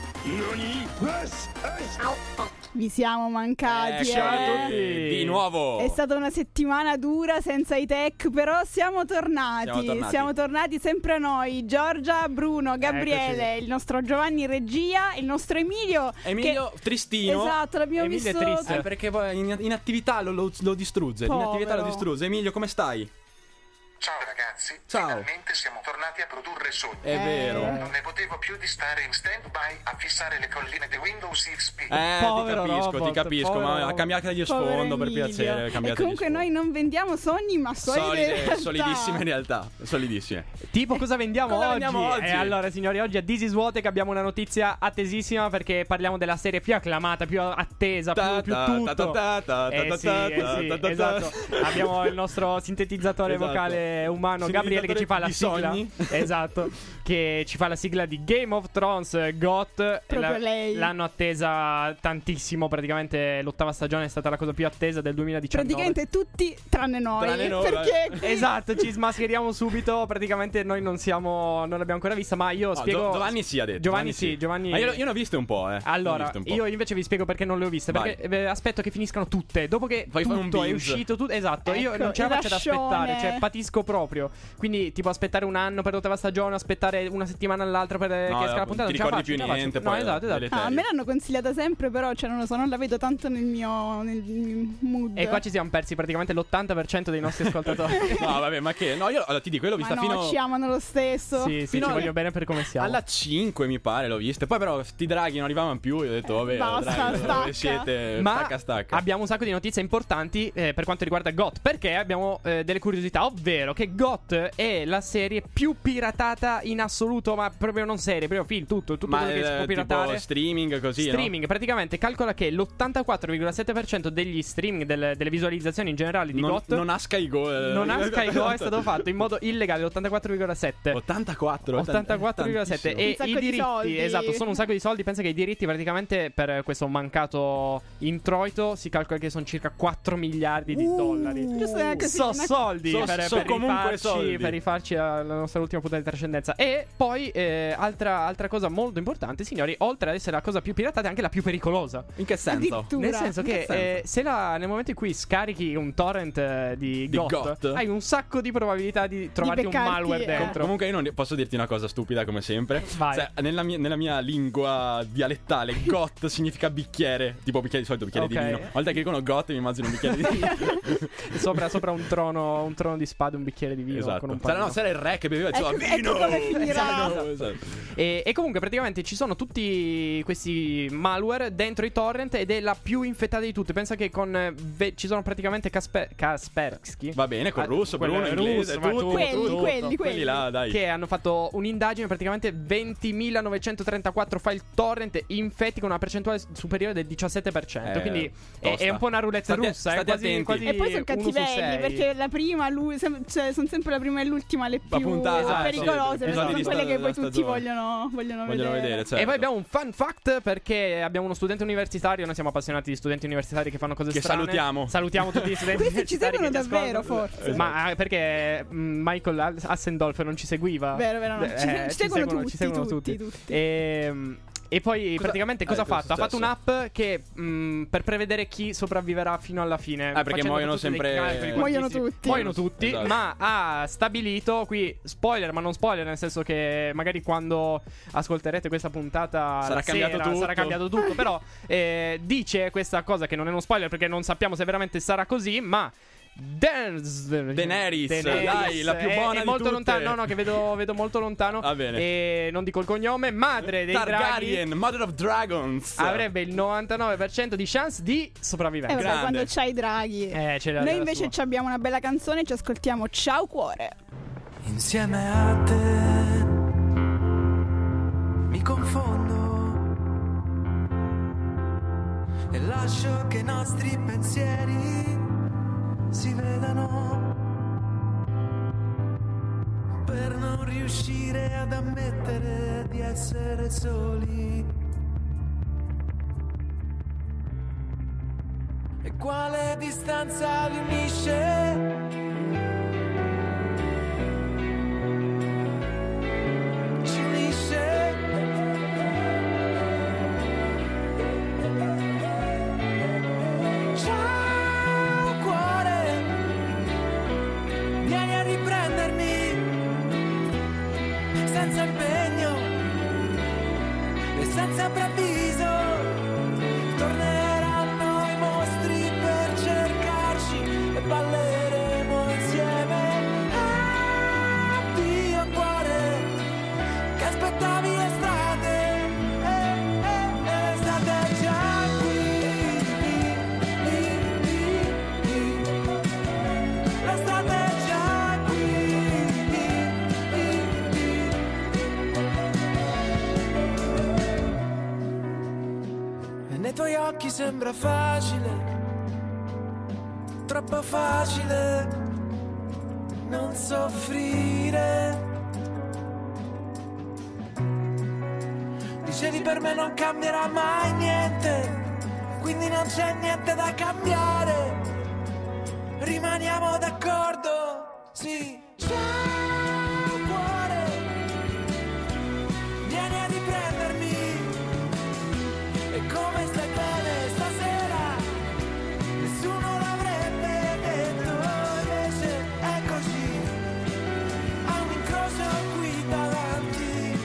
Speaker 19: Vi siamo mancati,
Speaker 20: Ciao
Speaker 19: eh.
Speaker 20: a tutti. Di nuovo.
Speaker 19: È stata una settimana dura senza i tech, però siamo tornati.
Speaker 20: Siamo tornati.
Speaker 19: Siamo tornati sempre noi. Giorgia, Bruno, Gabriele,
Speaker 20: Eccoci.
Speaker 19: il nostro Giovanni in regia, il nostro Emilio.
Speaker 20: Emilio
Speaker 19: che...
Speaker 20: tristino.
Speaker 19: Esatto, l'abbiamo
Speaker 20: Emilio
Speaker 19: visto.
Speaker 20: è triste. Eh, perché poi in, in attività lo, lo, lo distrugge. In attività lo
Speaker 19: Povero.
Speaker 20: distrugge. Emilio, come stai?
Speaker 18: Ciao ragazzi,
Speaker 20: Ciao.
Speaker 18: finalmente siamo tornati a produrre sogni.
Speaker 20: È vero.
Speaker 18: Non ne potevo più di stare in stand-by a fissare le colline di Windows X P.
Speaker 20: Eh,
Speaker 19: Povero
Speaker 20: ti capisco,
Speaker 19: robot,
Speaker 20: ti capisco,
Speaker 19: povero
Speaker 20: ma
Speaker 19: robot.
Speaker 20: cambiate gli
Speaker 19: Povero
Speaker 20: sfondo per
Speaker 19: Emilio.
Speaker 20: piacere.
Speaker 19: E
Speaker 20: Cambiate
Speaker 19: comunque noi non vendiamo sogni, ma solide,
Speaker 20: Solide,
Speaker 19: realtà.
Speaker 20: solidissime in realtà. Solidissime.
Speaker 15: Tipo cosa vendiamo
Speaker 20: Cosa
Speaker 15: oggi?
Speaker 20: vendiamo oggi?
Speaker 15: E allora signori, oggi a This Is What abbiamo una notizia attesissima, perché parliamo della serie più acclamata, più attesa, più,
Speaker 20: Ta-
Speaker 15: più
Speaker 20: ta-
Speaker 15: tutto.
Speaker 20: ta- ta- ta-
Speaker 15: Eh
Speaker 20: ta-
Speaker 15: sì,
Speaker 20: ta-
Speaker 15: eh sì,
Speaker 20: ta- ta-
Speaker 15: esatto. Abbiamo il nostro sintetizzatore
Speaker 20: Esatto.
Speaker 15: vocale umano Gabriele, che ci fa la
Speaker 20: di
Speaker 15: sigla.
Speaker 20: sogni.
Speaker 15: Esatto. Che ci fa la sigla di Game of Thrones, G O T.
Speaker 19: Proprio
Speaker 15: La-
Speaker 19: lei.
Speaker 15: L'hanno attesa tantissimo, praticamente l'ottava stagione è stata la cosa più attesa del duemiladiciannove.
Speaker 19: Praticamente tutti tranne noi.
Speaker 15: Tranne noi,
Speaker 19: perché
Speaker 15: eh. Esatto, ci smascheriamo subito. Praticamente noi non siamo. Non l'abbiamo ancora vista. Ma io
Speaker 20: No,
Speaker 15: spiego.
Speaker 20: Gio- Giovanni sì, ha detto.
Speaker 15: Giovanni sì, Giovanni.
Speaker 20: Ma io, io ne ho viste un po', eh. Ne ho
Speaker 15: Allora,
Speaker 20: viste un po'.
Speaker 15: io invece vi spiego perché non le ho viste.
Speaker 20: Vai.
Speaker 15: Perché eh, aspetto che finiscano tutte. Dopo che
Speaker 20: Fai fare un
Speaker 15: tutto è
Speaker 20: binge.
Speaker 15: uscito, tutto. Esatto, io
Speaker 19: Ecco,
Speaker 15: non ce la
Speaker 19: il
Speaker 15: faccio ad
Speaker 19: lascione.
Speaker 15: aspettare. Cioè, patisco proprio. Quindi, tipo, aspettare un anno per l'ottava stagione, aspettare una settimana all'altra per
Speaker 20: No,
Speaker 15: che esca la
Speaker 20: dopo
Speaker 15: puntata.
Speaker 20: ti
Speaker 15: Non ce la
Speaker 20: ricordi
Speaker 15: faccio,
Speaker 20: più
Speaker 15: non ce la faccio.
Speaker 20: niente,
Speaker 15: No,
Speaker 20: poi
Speaker 15: esatto, esatto.
Speaker 20: delle
Speaker 19: Ah, a me l'hanno consigliata sempre, però cioè, non lo so, non la vedo tanto nel mio, nel mio mood.
Speaker 15: E qua ci siamo persi praticamente l'ottanta per cento dei nostri ascoltatori.
Speaker 20: No, vabbè, ma che? No, io allora, ti dico, io l'ho
Speaker 19: Ma
Speaker 20: vista
Speaker 19: no,
Speaker 20: fino
Speaker 19: ci amano lo stesso.
Speaker 15: Sì, sì,
Speaker 20: Fino
Speaker 15: ci
Speaker 20: alle-
Speaker 15: voglio bene per come siamo.
Speaker 20: alla cinque, mi pare, l'ho vista. Poi però sti draghi non arrivavano più. Io ho detto, vabbè,
Speaker 19: Basta,
Speaker 20: draghi,
Speaker 19: stacca.
Speaker 20: dove siete?
Speaker 15: Ma
Speaker 20: stacca, stacca.
Speaker 15: abbiamo un sacco di notizie importanti eh, per quanto riguarda G O T, perché abbiamo eh, delle curiosità, ovvero che G O T è la serie più piratata in assoluto, ma proprio non serie, proprio film, tutto, tutto
Speaker 20: Ma
Speaker 15: quello che si può
Speaker 20: eh, tipo
Speaker 15: piratare.
Speaker 20: streaming così,
Speaker 15: Streaming, praticamente calcola che l'ottantaquattro virgola sette per cento degli streaming, del- delle visualizzazioni in generale di
Speaker 20: no?
Speaker 15: G O
Speaker 20: Non,
Speaker 15: T
Speaker 20: non ha Sky Go. eh.
Speaker 15: non ha Sky Go, è stato fatto in modo illegale, l'ottantaquattro virgola sette.
Speaker 20: ottantaquattro
Speaker 15: ottantaquattro virgola sette.
Speaker 20: tantissimo.
Speaker 15: E
Speaker 19: Un sacco
Speaker 15: i
Speaker 19: di
Speaker 15: diritti,
Speaker 19: soldi.
Speaker 15: esatto, sono un sacco di soldi. Pensa che i diritti praticamente per questo mancato introito si calcola che sono circa quattro miliardi di dollari.
Speaker 19: Giusto, eh, così,
Speaker 15: So
Speaker 19: una-
Speaker 15: soldi
Speaker 20: So-
Speaker 15: per,
Speaker 20: so
Speaker 15: per
Speaker 20: comunque
Speaker 15: rifarci,
Speaker 20: soldi.
Speaker 15: per rifarci alla nostra ultima puntata di trascendenza. E poi eh, altra, altra cosa molto importante, signori, oltre ad essere la cosa più piratata è anche la più pericolosa.
Speaker 20: In che senso?
Speaker 19: Addirittura.
Speaker 15: Nel senso
Speaker 20: In
Speaker 15: che
Speaker 20: che senso?
Speaker 15: eh, se la, nel momento in cui scarichi un torrent eh, di,
Speaker 20: Di
Speaker 15: G O T,
Speaker 20: G O T,
Speaker 15: hai un sacco di probabilità di trovarti un
Speaker 19: beccarti,
Speaker 15: malware
Speaker 19: eh.
Speaker 15: dentro.
Speaker 20: Comunque io non posso dirti una cosa stupida come sempre.
Speaker 15: Vai.
Speaker 20: Cioè, nella, mia, nella mia lingua dialettale G O T significa bicchiere. Tipo bicchiere di solito, bicchiere
Speaker 15: Ok.
Speaker 20: di vino. Una volta che dicono G O T mi immagino un bicchiere di vino.
Speaker 15: sopra, sopra un trono, un trono di spade, un bicchiere di vino
Speaker 20: Esatto.
Speaker 15: con un
Speaker 20: Sarà,
Speaker 15: panino.
Speaker 20: no, sarà il re che beveva e diceva
Speaker 19: Ecco- ecco
Speaker 20: vino.
Speaker 19: come finirà.
Speaker 20: Esatto, esatto.
Speaker 15: E, e comunque praticamente ci sono tutti questi malware dentro i torrent ed è la più infettata di tutte. Pensa che con eh, ve- ci sono praticamente Kasper- Kaspersky.
Speaker 20: Va bene, con
Speaker 15: Ah,
Speaker 20: russo,
Speaker 15: quello
Speaker 20: Bruno,
Speaker 15: è
Speaker 20: inglese,
Speaker 15: russo, ma
Speaker 20: tutto,
Speaker 15: tutto,
Speaker 19: Quelli,
Speaker 20: tutto.
Speaker 19: quelli, quelli.
Speaker 20: là, dai.
Speaker 15: Che hanno fatto un'indagine, praticamente ventimilanovecentotrentaquattro file torrent infetti con una percentuale superiore del diciassette per cento.
Speaker 20: Eh,
Speaker 15: Quindi è,
Speaker 20: tosta.
Speaker 15: è un po' una roulette
Speaker 20: State-
Speaker 15: russa.
Speaker 20: state
Speaker 15: è quasi,
Speaker 20: attenti.
Speaker 15: quasi
Speaker 19: E poi sono
Speaker 15: uno su
Speaker 19: cattivelli
Speaker 15: sei.
Speaker 19: perché la prima, lui, sem- cioè, sono sempre la prima e l'ultima le più
Speaker 20: puntata,
Speaker 15: esatto,
Speaker 19: pericolose,
Speaker 20: sì,
Speaker 19: perché
Speaker 20: episodi
Speaker 19: sono
Speaker 20: di
Speaker 19: quelle
Speaker 20: sta-
Speaker 19: che poi
Speaker 20: della
Speaker 19: tutti
Speaker 20: stagione.
Speaker 19: vogliono, vogliono,
Speaker 20: Vogliono vedere, certo.
Speaker 15: E poi abbiamo un fun fact perché abbiamo uno studente universitario. Noi siamo appassionati di studenti universitari che fanno cose
Speaker 20: Che
Speaker 15: strane.
Speaker 20: salutiamo.
Speaker 15: Salutiamo tutti gli studenti
Speaker 19: Questi ci
Speaker 15: universitari
Speaker 19: seguono
Speaker 15: che ci
Speaker 19: davvero,
Speaker 15: ascoltano.
Speaker 19: forse.
Speaker 15: Ma eh, perché mm, Michael Assendolf non ci seguiva.
Speaker 19: Vero, vero, no.
Speaker 15: Eh,
Speaker 19: Ci- ci seguono tutti,
Speaker 15: ci seguono
Speaker 19: tutti,
Speaker 15: tutti.
Speaker 19: tutti.
Speaker 15: E, E poi
Speaker 20: Cosa-
Speaker 15: praticamente cosa
Speaker 20: eh,
Speaker 15: ha fatto? Ha
Speaker 20: cosa è
Speaker 15: fatto un'app che mh, per prevedere chi sopravviverà fino alla fine.
Speaker 20: Ah, perché
Speaker 15: facendo
Speaker 20: muoiono
Speaker 15: tutti dei
Speaker 20: sempre-
Speaker 15: calcoli
Speaker 19: Muoiono
Speaker 15: quantissimi.
Speaker 19: tutti.
Speaker 15: Muoiono tutti,
Speaker 20: Esatto.
Speaker 15: ma ha stabilito qui spoiler, ma non spoiler, nel senso che magari quando ascolterete questa puntata
Speaker 20: Sarà
Speaker 15: la
Speaker 20: cambiato
Speaker 15: sera,
Speaker 20: tutto.
Speaker 15: sarà cambiato tutto, però eh, dice questa cosa che non è uno spoiler perché non sappiamo se veramente sarà così, ma Daenerys,
Speaker 20: Daenerys, dai, la più
Speaker 15: è-
Speaker 20: buona
Speaker 15: è
Speaker 20: di
Speaker 15: molto
Speaker 20: tutte.
Speaker 15: lontano, no, no, che vedo, vedo molto lontano.
Speaker 20: Va bene.
Speaker 15: E non dico il cognome, madre dei
Speaker 20: Targaryen,
Speaker 15: draghi,
Speaker 20: Mother of Dragons.
Speaker 15: avrebbe il novantanove per cento di chance di
Speaker 19: Eh,
Speaker 15: sopravvivenza.
Speaker 19: vabbè, quando c'hai i draghi.
Speaker 15: Eh, ce l'ha
Speaker 19: Noi
Speaker 15: della
Speaker 19: invece
Speaker 15: sua.
Speaker 19: ci abbiamo una bella canzone, ci ascoltiamo Ciao cuore.
Speaker 2: Insieme a te mi confondo e lascio che i nostri pensieri si vedano per non riuscire ad ammettere di essere soli. E quale distanza li unisce? Ci unisce. Ciao cuore, vieni a riprendermi senza impegno e senza preavviso. Torneranno i mostri per cercarci e balleremo insieme. Addio cuore, che aspettavi l'estate, eh, eh, eh, l'estate è già qui. L'estate è già qui. E nei tuoi occhi sembra facile, troppo facile non soffrire. Dicevi per me non cambierà mai niente, quindi non c'è niente da cambiare. Rimaniamo d'accordo, sì. Ciao cuore, vieni a riprendermi. E come stai bene stasera? Nessuno l'avrebbe detto, invece è così. A un incrocio qui davanti.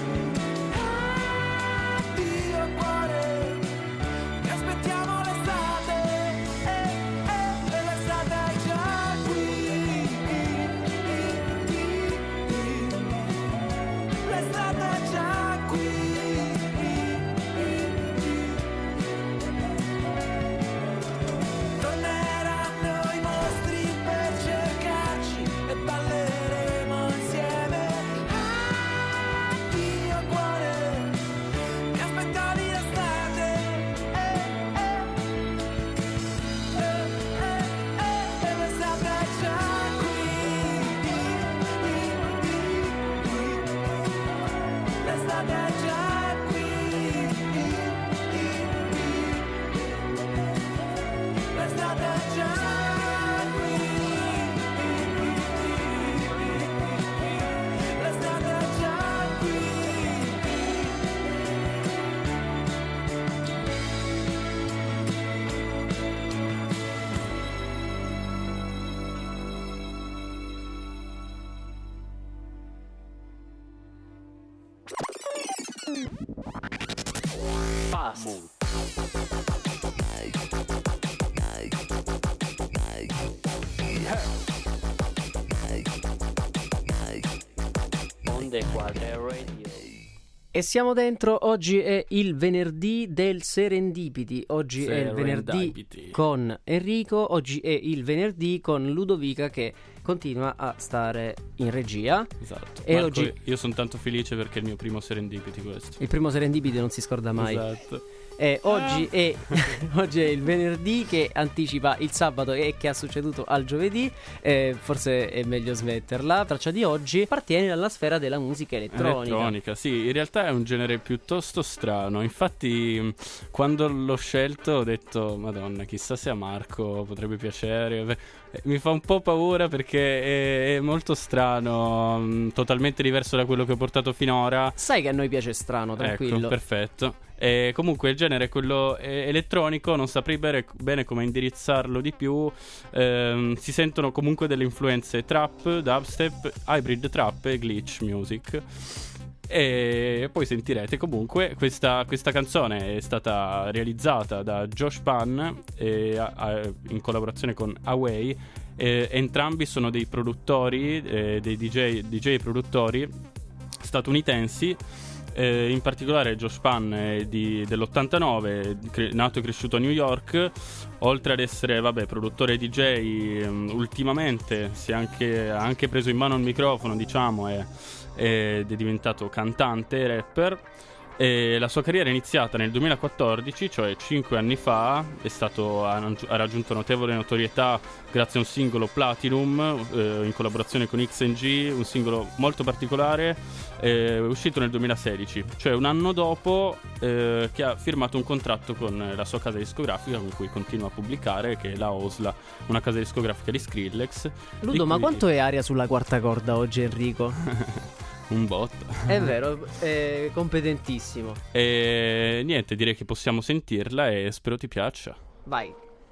Speaker 2: Addio cuore, che aspettiamo l'estate. Eh, eh, e l'estate è già qui. L'estate è già qui. Torneranno i mostri per cercarci e balleremo insieme. Addio cuore, che aspettavi l'estate. Eh, eh. Eh, eh, eh, e l'estate è già qui. L'estate è già qui. L'estate è già qui. L'estate è già qui.
Speaker 21: Onde Quadre Radio. E siamo dentro, oggi è il venerdì del Serendipity, oggi è il venerdì
Speaker 7: Serendipity.
Speaker 21: con Enrico, oggi è il venerdì con Ludovica che continua a stare in regia.
Speaker 7: Esatto.
Speaker 21: E
Speaker 7: Marco,
Speaker 21: oggi
Speaker 7: io sono tanto felice perché è il mio primo Serendipity questo.
Speaker 21: il primo Serendipity non si scorda mai.
Speaker 7: Esatto.
Speaker 21: Eh, oggi, è, oggi è il venerdì che anticipa il sabato e che ha succeduto al giovedì. Eh, forse è meglio smetterla. La traccia di oggi appartiene alla sfera della musica elettronica.
Speaker 7: Elettronica, sì, in realtà è un genere piuttosto strano. Infatti, quando l'ho scelto ho detto: Madonna, chissà se a Marco potrebbe piacere. Mi fa un po' paura perché è, è molto strano, mh, totalmente diverso da quello che ho portato finora.
Speaker 21: Sai che a noi piace strano, tranquillo.
Speaker 7: Ecco, perfetto. E comunque il genere è quello eh, elettronico, non saprei bene, bene come indirizzarlo di più. Ehm, si sentono comunque delle influenze trap, dubstep, hybrid trap e glitch music. E poi sentirete comunque questa, questa canzone è stata realizzata da Josh Pan e, a, a, in collaborazione con Away. E, entrambi sono dei produttori, eh, dei D J, D J produttori statunitensi. Eh, in particolare Josh Pan è di, dell'ottantanove, cre- nato e cresciuto a New York. Oltre ad essere vabbè, produttore D J, um, ultimamente si è anche, ha anche preso in mano il microfono, diciamo, e ed è diventato cantante, rapper. E la sua carriera è iniziata nel duemilaquattordici, cioè cinque anni fa. È stato, ha, ha raggiunto notevole notorietà grazie a un singolo Platinum eh, in collaborazione con X N G, un singolo molto particolare, eh, uscito nel duemilasedici, cioè un anno dopo eh, che ha firmato un contratto con la sua casa discografica con cui continua a pubblicare, che è la O S L A, una casa discografica di Skrillex.
Speaker 21: Ludo,
Speaker 7: di
Speaker 21: ma
Speaker 7: cui...
Speaker 21: quanto è aria sulla quarta corda oggi, Enrico?
Speaker 7: Un botto.
Speaker 21: È vero, è competentissimo.
Speaker 7: E niente, direi che possiamo sentirla e spero ti piaccia.
Speaker 21: Vai.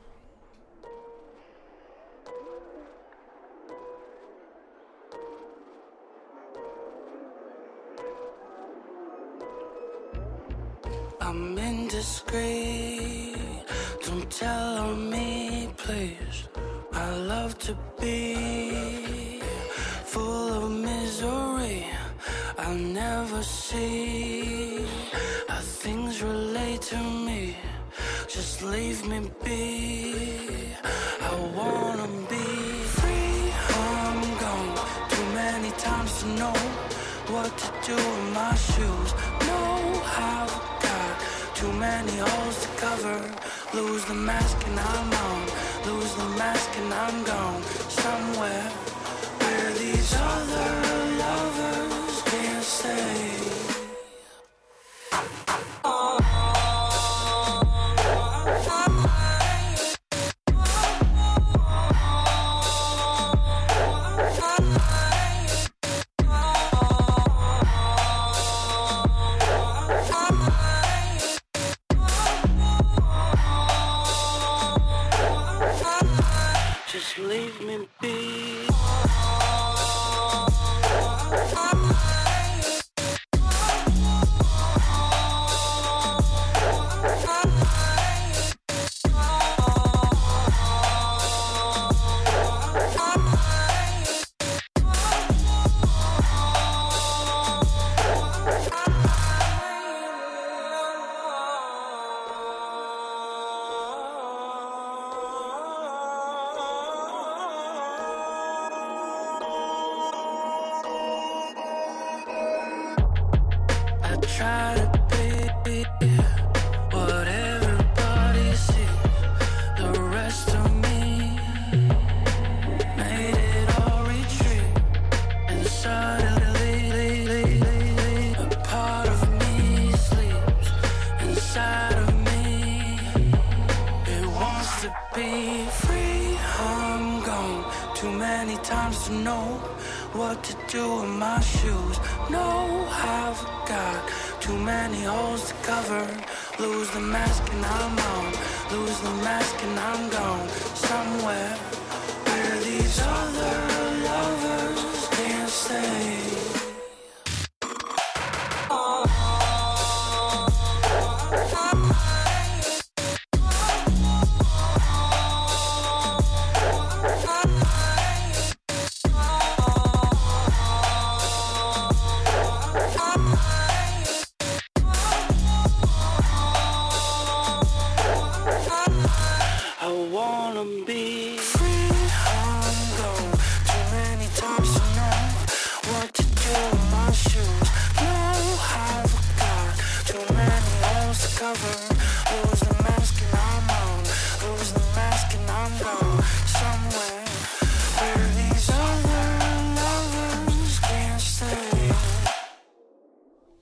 Speaker 5: I'm indiscreet, don't tell on me, please. I love to be full of misery. I'll never see how things relate to me. Just leave me be. I wanna be free. I'm gone too many times to know what to do in my shoes. No, I've got too many holes to cover. Lose the mask and I'm on. Lose the mask and I'm gone. Somewhere where these other lovers can't stay. Just leave me be. I try to be what everybody sees. The rest of me made it all retreat, and suddenly a part of me sleeps inside of me. It wants to be free. I'm gone too many times to know what to do in my shoes. No, I've got too many holes to cover. Lose the mask and I'm on. Lose the mask and I'm gone. Somewhere where these other lovers can't stay. I wanna be free. I'm gone too many times to know what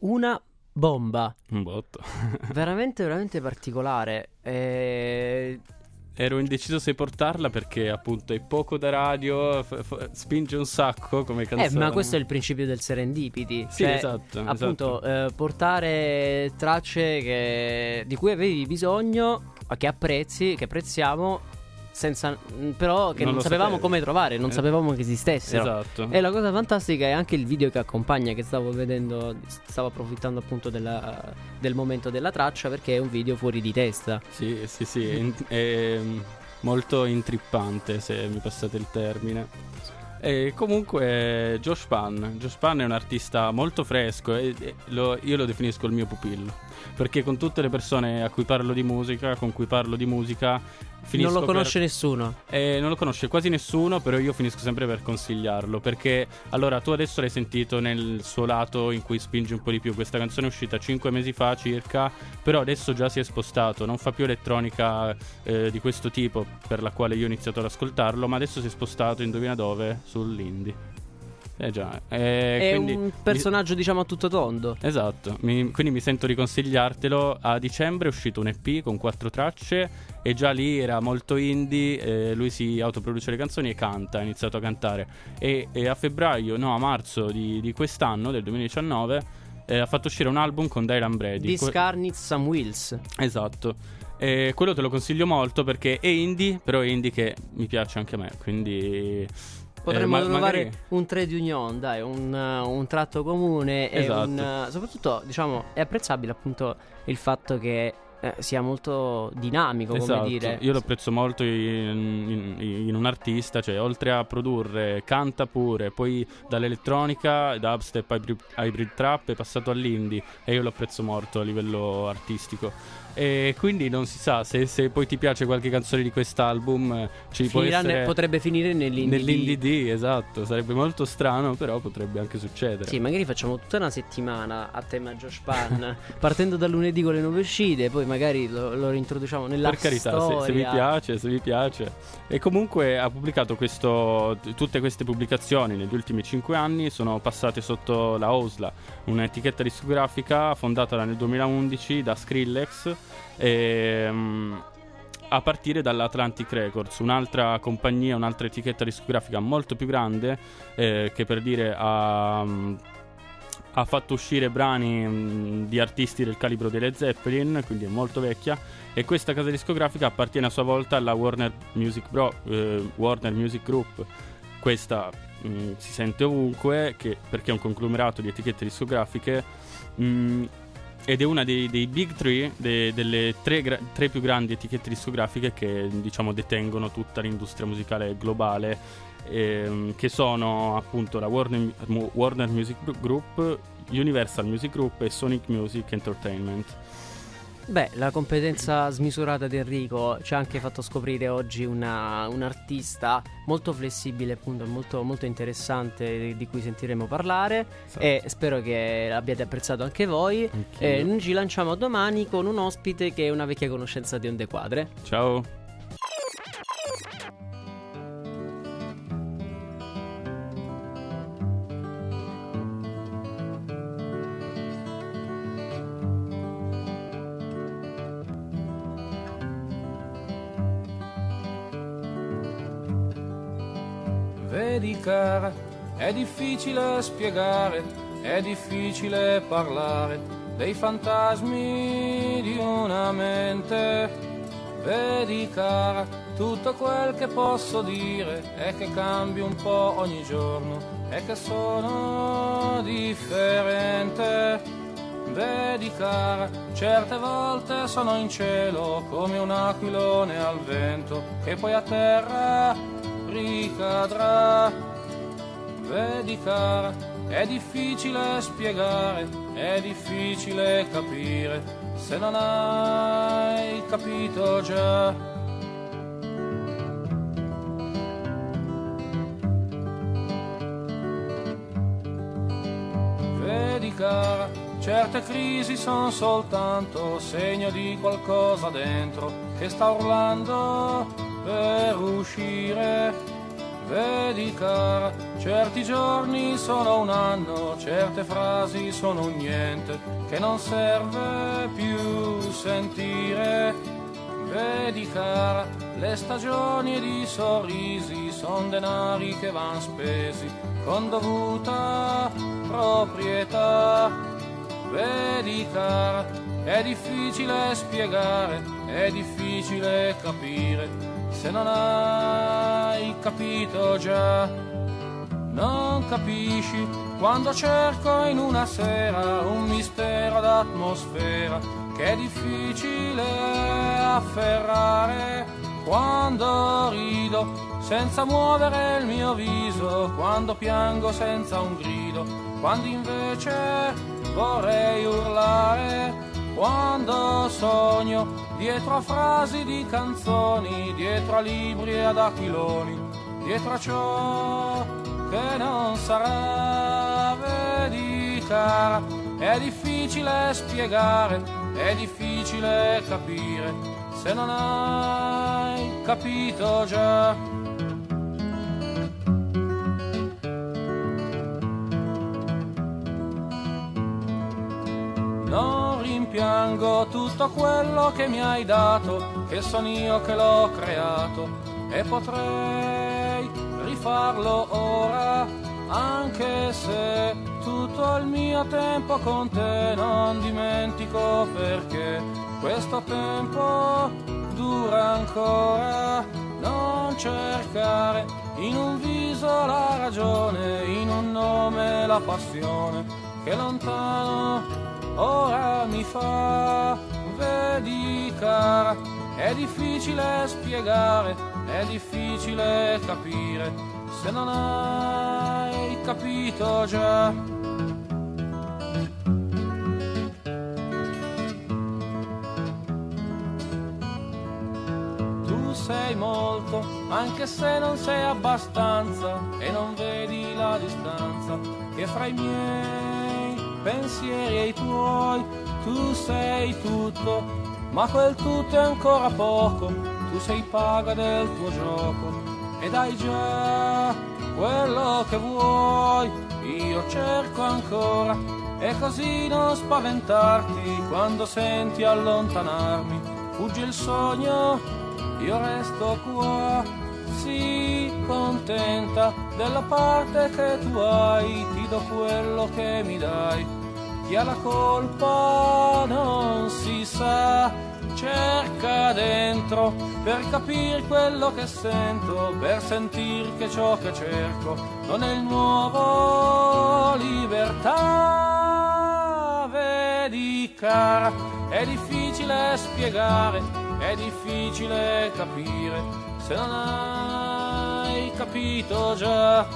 Speaker 21: una bomba.
Speaker 7: Un botto.
Speaker 21: Veramente, veramente particolare. E...
Speaker 7: Ero indeciso se portarla perché appunto è poco da radio, f- f- spinge un sacco come canzone.
Speaker 21: Eh, ma questo è il principio del serendipity.
Speaker 7: Sì,
Speaker 21: cioè,
Speaker 7: esatto,
Speaker 21: appunto,
Speaker 7: esatto.
Speaker 21: Eh, portare tracce che, di cui avevi bisogno, che apprezzi, che apprezziamo, senza, però che
Speaker 7: Non
Speaker 21: non,
Speaker 7: lo
Speaker 21: sapevamo
Speaker 7: sapevi.
Speaker 21: come trovare, non
Speaker 7: Eh,
Speaker 21: sapevamo che esistessero.
Speaker 7: esatto.
Speaker 21: E la cosa fantastica è anche il video che accompagna, che stavo vedendo, stavo approfittando appunto della, del momento della traccia, perché è un video fuori di testa.
Speaker 7: Sì, sì, sì, è, in- è molto intrippante, se mi passate il termine. E comunque Josh Pan Josh Pan è un artista molto fresco e, e lo- io lo definisco il mio pupillo, perché con tutte le persone a cui parlo di musica, con cui parlo di musica, finisco
Speaker 21: Non lo conosce
Speaker 7: per-
Speaker 21: nessuno.
Speaker 7: Eh, non lo conosce quasi nessuno, però io finisco sempre per consigliarlo, perché allora tu adesso l'hai sentito nel suo lato in cui spinge un po' di più. Questa canzone è uscita cinque mesi fa circa, però adesso già si è spostato, non fa più elettronica eh, di questo tipo per la quale io ho iniziato ad ascoltarlo, ma adesso si è spostato, indovina dove? Sull'indie. Eh già, eh,
Speaker 21: È
Speaker 7: quindi
Speaker 21: un personaggio, diciamo, a tutto tondo.
Speaker 7: Esatto, mi- quindi mi sento di consigliartelo. A dicembre è uscito un E P con quattro tracce e già lì era molto indie, eh, lui si autoproduce le canzoni e canta, ha iniziato a cantare. E, e a febbraio, no a marzo di, di quest'anno, del duemiladiciannove, eh, ha fatto uscire un album con Dylan Brady.
Speaker 21: This
Speaker 7: Que-
Speaker 21: car needs some wheels.
Speaker 7: Esatto. E quello te lo consiglio molto perché è indie, però è indie che mi piace anche a me, quindi...
Speaker 21: Potremmo
Speaker 7: eh, ma-
Speaker 21: trovare
Speaker 7: magari-
Speaker 21: un trade union, dai, un, uh, un tratto comune.
Speaker 7: Esatto.
Speaker 21: E un, uh, soprattutto, diciamo, è apprezzabile appunto il fatto che eh, sia molto dinamico,
Speaker 7: Esatto,
Speaker 21: come dire.
Speaker 7: io lo apprezzo molto in, in- in un artista, cioè oltre a produrre, canta pure, poi dall'elettronica, da dubstep hybrid, hybrid trap è passato all'indie e io lo apprezzo molto a livello artistico. E quindi non si sa se, se poi ti piace qualche canzone di quest'album, eh, ci può
Speaker 21: Finirà ne-
Speaker 7: essere
Speaker 21: potrebbe finire nell'indie
Speaker 7: nell'indie D, esatto, sarebbe molto strano, però potrebbe anche succedere.
Speaker 21: Sì, magari facciamo tutta una settimana a tema Josh Pan, partendo da lunedì con le nuove uscite, poi magari lo, lo reintroduciamo nella
Speaker 7: Per carità, se,
Speaker 21: storia.
Speaker 7: se vi piace, se vi piace. E comunque ha pubblicato questo, t- tutte queste pubblicazioni negli ultimi cinque anni sono passate sotto la Osla, un'etichetta discografica fondata nel duemilaundici da Skrillex, e, mm, a partire dall'Atlantic Records, un'altra compagnia, un'altra etichetta discografica molto più grande, eh, che per dire ha... mm, ha fatto uscire brani mh, di artisti del calibro dei Led Zeppelin, quindi è molto vecchia, e questa casa discografica appartiene a sua volta alla Warner Music, Bro- eh, Warner Music Group. Questa mh, si sente ovunque che, perché è un conglomerato di etichette discografiche, mh, ed è una dei, dei big three, de- delle tre, gra- tre più grandi etichette discografiche che, diciamo, detengono tutta l'industria musicale globale, ehm, che sono appunto la Warner, Warner Music Group, Universal Music Group e Sonic Music Entertainment.
Speaker 21: Beh, la competenza smisurata di Enrico ci ha anche fatto scoprire oggi una, un artista molto flessibile, appunto, molto, molto interessante, di, di cui sentiremo parlare.
Speaker 7: Esatto.
Speaker 21: E spero che l'abbiate apprezzato anche voi.
Speaker 7: Anch'io.
Speaker 21: E noi ci lanciamo domani con un ospite che è una vecchia conoscenza di Onde Quadre.
Speaker 7: Ciao.
Speaker 3: Vedi cara, è difficile spiegare, è difficile parlare dei fantasmi di una mente. Vedi cara, tutto quel che posso dire è che cambio un po' ogni giorno e che sono differente. Vedi cara, certe volte sono in cielo come un aquilone al vento che poi a terra ricadrà. Vedi cara, è difficile spiegare, è difficile capire se non hai capito già. Vedi cara, certe crisi sono soltanto segno di qualcosa dentro che sta urlando per uscire. Vedi cara, certi giorni sono un anno, certe frasi sono un niente che non serve più sentire. Vedi cara, le stagioni ed i sorrisi son denari che van spesi con dovuta proprietà. Vedi cara, è difficile spiegare, è difficile capire, se non hai capito già. Non capisci quando cerco in una sera un mistero d'atmosfera che è difficile afferrare. Quando rido senza muovere il mio viso, quando piango senza un grido, quando invece vorrei urlare. Quando sogno dietro a frasi di canzoni, dietro a libri e ad aquiloni, dietro a ciò che non sarà. Vedi cara, è difficile spiegare, è difficile capire, se non hai capito già. Non rimpiango tutto quello che mi hai dato, che son io che l'ho creato, e potrei rifarlo ora, anche se tutto il mio tempo con te non dimentico, perché questo tempo dura ancora. Non cercare in un viso la ragione, in un nome la passione, che lontano ora mi fa. Vedi cara, è difficile spiegare, è difficile capire, se non hai capito già. Tu sei molto, anche se non sei abbastanza, e non vedi la distanza che fra i miei pensieri e i tuoi. Tu sei tutto, ma quel tutto è ancora poco. Tu sei paga del tuo gioco ed hai già quello che vuoi. Io cerco ancora, e così non spaventarti quando senti allontanarmi. Fugge il sogno, io resto qua. Sii contenta della parte che tu hai, ti do quello che mi dai. Chi ha la colpa non si sa, cerca dentro per capire quello che sento, per sentir che ciò che cerco non è il nuovo libertà. Vedi cara, è difficile spiegare, è difficile capire, se non hai capito già.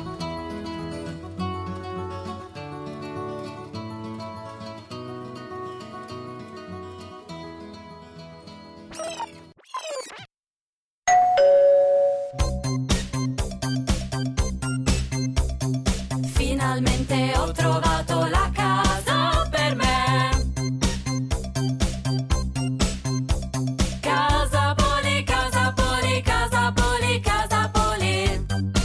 Speaker 4: Finalmente ho trovato la casa per me. Casa Poli, Casa Poli, Casa Poli, Casa Poli.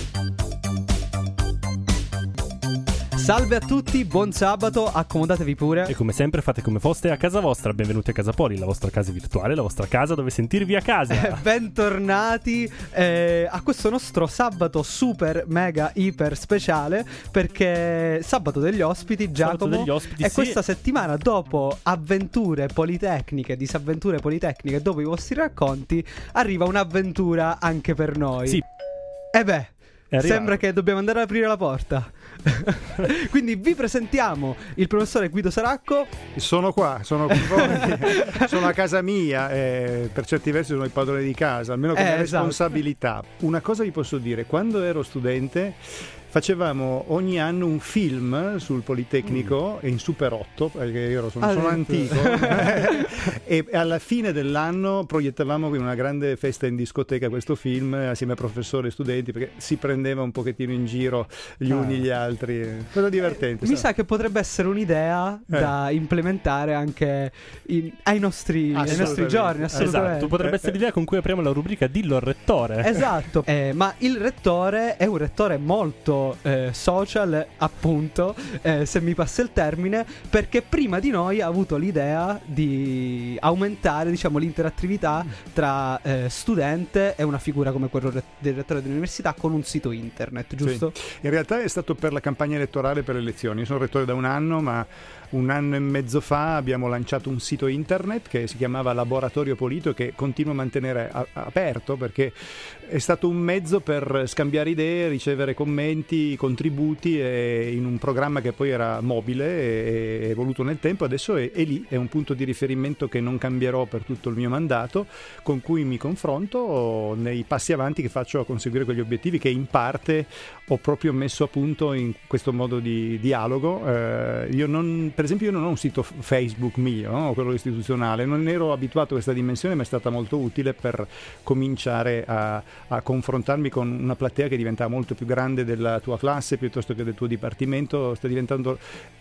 Speaker 22: Salve a tutti, buon sabato, accomodatevi pure.
Speaker 23: E come sempre fate come foste a casa vostra. Benvenuti a Casa Poli, la vostra casa virtuale, la vostra casa dove sentirvi a casa.
Speaker 22: Bentornati eh, a questo nostro sabato super mega iper speciale, perché sabato degli ospiti, Giacomo.
Speaker 23: Sabato degli ospiti,
Speaker 22: e
Speaker 23: sì.
Speaker 22: questa settimana, dopo avventure politecniche, disavventure politecniche, dopo i vostri racconti, arriva un'avventura anche per noi.
Speaker 23: Sì.
Speaker 22: E beh, sembra che dobbiamo andare ad aprire la porta. Quindi vi presentiamo il professore Guido Saracco.
Speaker 24: Sono qua, sono qui sono a casa mia, eh, per certi versi sono il padrone di casa, almeno come
Speaker 22: Eh, esatto.
Speaker 24: responsabilità. Una cosa vi posso dire, quando ero studente facevamo ogni anno un film sul Politecnico mm. in Super otto, perché io sono, sono antico, e alla fine dell'anno proiettavamo in una grande festa in discoteca questo film assieme a professori e studenti, perché si prendeva un pochettino in giro gli uni gli altri. Cosa divertente.
Speaker 22: Eh, mi sa che potrebbe essere un'idea eh. da implementare anche in, ai, nostri, ai nostri giorni, assolutamente.
Speaker 23: Esatto, potrebbe essere l'idea con cui apriamo la rubrica Dillo al rettore.
Speaker 22: Esatto, eh, ma il rettore è un rettore molto eh, social, appunto, eh, se mi passa il termine, perché prima di noi ha avuto l'idea di aumentare, diciamo, l'interattività tra eh, studente e una figura come quello del rettore dell'università con un sito internet, giusto?
Speaker 24: Sì. In realtà è stato per la campagna elettorale per le elezioni. Io sono rettore da un anno, ma un anno e mezzo fa abbiamo lanciato un sito internet che si chiamava Laboratorio Polito e che continuo a mantenere a- aperto, perché è stato un mezzo per scambiare idee, ricevere commenti, contributi, e in un programma che poi era mobile e è evoluto nel tempo. Adesso è, è lì, è un punto di riferimento che non cambierò per tutto il mio mandato, con cui mi confronto nei passi avanti che faccio a conseguire quegli obiettivi che in parte ho proprio messo a punto in questo modo di dialogo. Eh, io non, per esempio, io non ho un sito Facebook mio, no? Quello istituzionale, non ero abituato a questa dimensione, ma è stata molto utile per cominciare a, a confrontarmi con una platea che diventava molto più grande della tua classe piuttosto che del tuo dipartimento. Sta diventando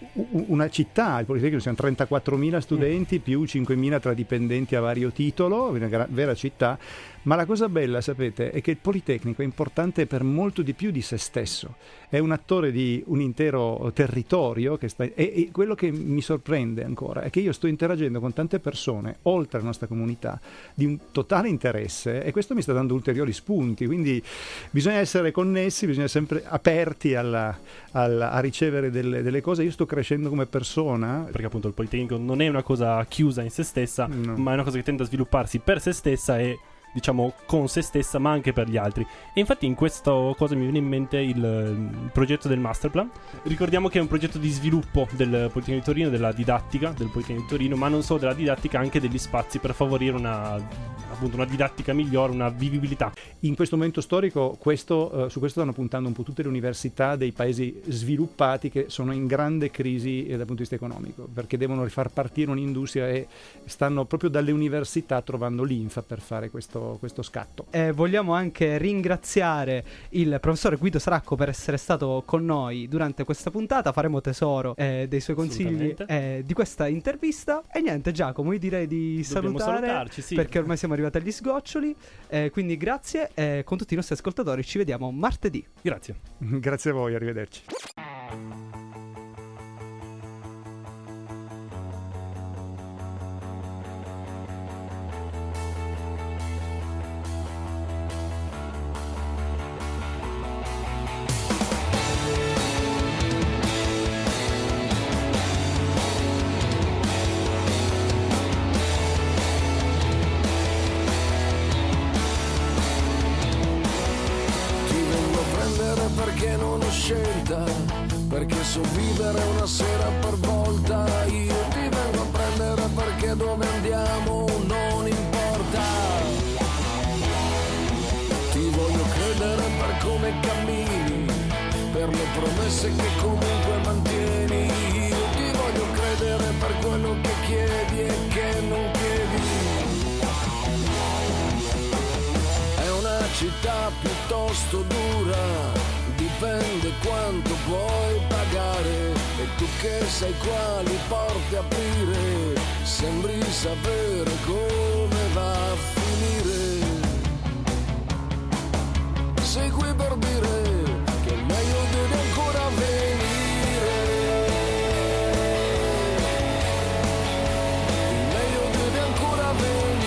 Speaker 24: una città, il Politecnico siamo trentaquattromila studenti più cinquemila tra dipendenti a vario titolo, una vera città. Ma la cosa bella, sapete, è che il Politecnico è importante per molto di più di se stesso. È un attore di un intero territorio che sta, e, e quello che mi sorprende ancora è che io sto interagendo con tante persone oltre la nostra comunità di un totale interesse, e questo mi sta dando ulteriori spunti. Quindi bisogna essere connessi, bisogna sempre aperti alla, alla, a ricevere delle, delle cose. Io sto crescendo come persona,
Speaker 23: perché appunto il Politecnico non è una cosa chiusa in se stessa, no. ma è una cosa che tende a svilupparsi per se stessa e, diciamo, con se stessa, ma anche per gli altri. E infatti in questo cosa mi viene in mente il, il progetto del Masterplan. Ricordiamo che è un progetto di sviluppo del Politecnico di Torino, della didattica del Politecnico di Torino, ma non solo della didattica, anche degli spazi per favorire una, appunto, una didattica migliore, una vivibilità.
Speaker 24: In questo momento storico questo, uh, su questo stanno puntando un po' tutte le università dei paesi sviluppati, che sono in grande crisi eh, dal punto di vista economico, perché devono rifar partire un'industria e stanno proprio dalle università trovando l'infa per fare questo questo scatto.
Speaker 22: Eh, vogliamo anche ringraziare il professore Guido Saracco per essere stato con noi durante questa puntata. Faremo tesoro eh, dei suoi consigli eh, di questa intervista. E niente, Giacomo, io direi di
Speaker 23: Dobbiamo
Speaker 22: salutare,
Speaker 23: salutarci, sì.
Speaker 22: perché ormai siamo arrivati agli sgoccioli. Eh, quindi grazie, eh, con tutti i nostri ascoltatori ci vediamo martedì.
Speaker 23: Grazie.
Speaker 24: Grazie a voi, arrivederci.
Speaker 1: Perché non ho scelta, perché so vivere una sera per volta. Io ti vengo a prendere perché dove andiamo non importa. Ti voglio credere per come cammini, per le promesse che comunque mantieni. Io ti voglio credere per quello che chiedi e che non chiedi. È una città piuttosto dura, dipende quanto puoi pagare, e tu che sai quali porte aprire, sembri sapere come va a finire. Sei qui per dire che meglio devi ancora venire, meglio devi ancora venire.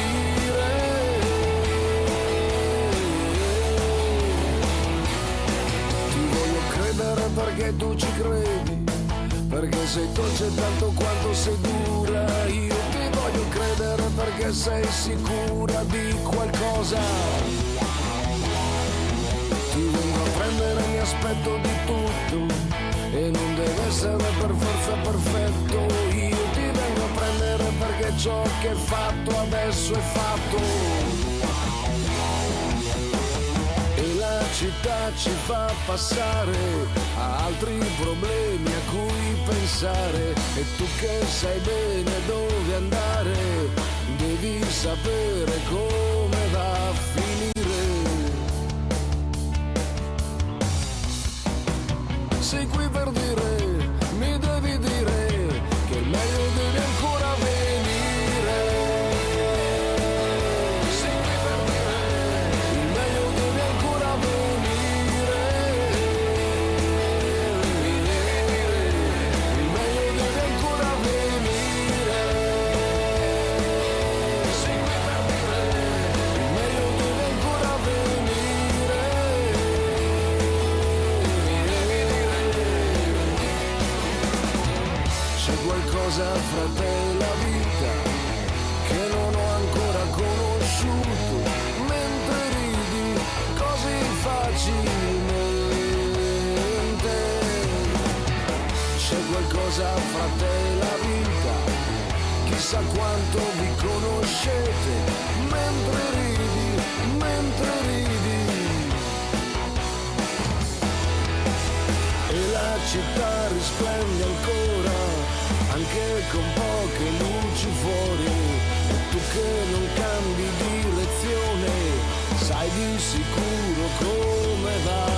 Speaker 1: Perché tu ci credi, perché sei dolce tanto quanto sei dura. Io ti voglio credere perché sei sicura di qualcosa. Ti vengo a prendere, mi aspetto di tutto, e non deve essere per forza perfetto. Io ti vengo a prendere perché ciò che è fatto adesso è fatto. E la città ci fa passare a altri problemi a cui pensare, e tu che sai bene dove andare, devi sapere come va a finire. Sei qui per dire, mi devi dire che il meglio deve ancora venire. Sei qui per dire, il meglio deve ancora venire. Mi devi dire, il meglio deve ancora venire. Sei qui per dire, il meglio deve ancora venire. Mi devi dire. C'è qualcosa fra te e la vita che non ho ancora conosciuto, mentre ridi così facilmente. C'è qualcosa fra te e la vita, chissà quanto vi conoscete, mentre ridi, mentre ridi. E la città risplende ancora, anche con poche luci fuori, e tu che non cambi direzione, sai di sicuro come va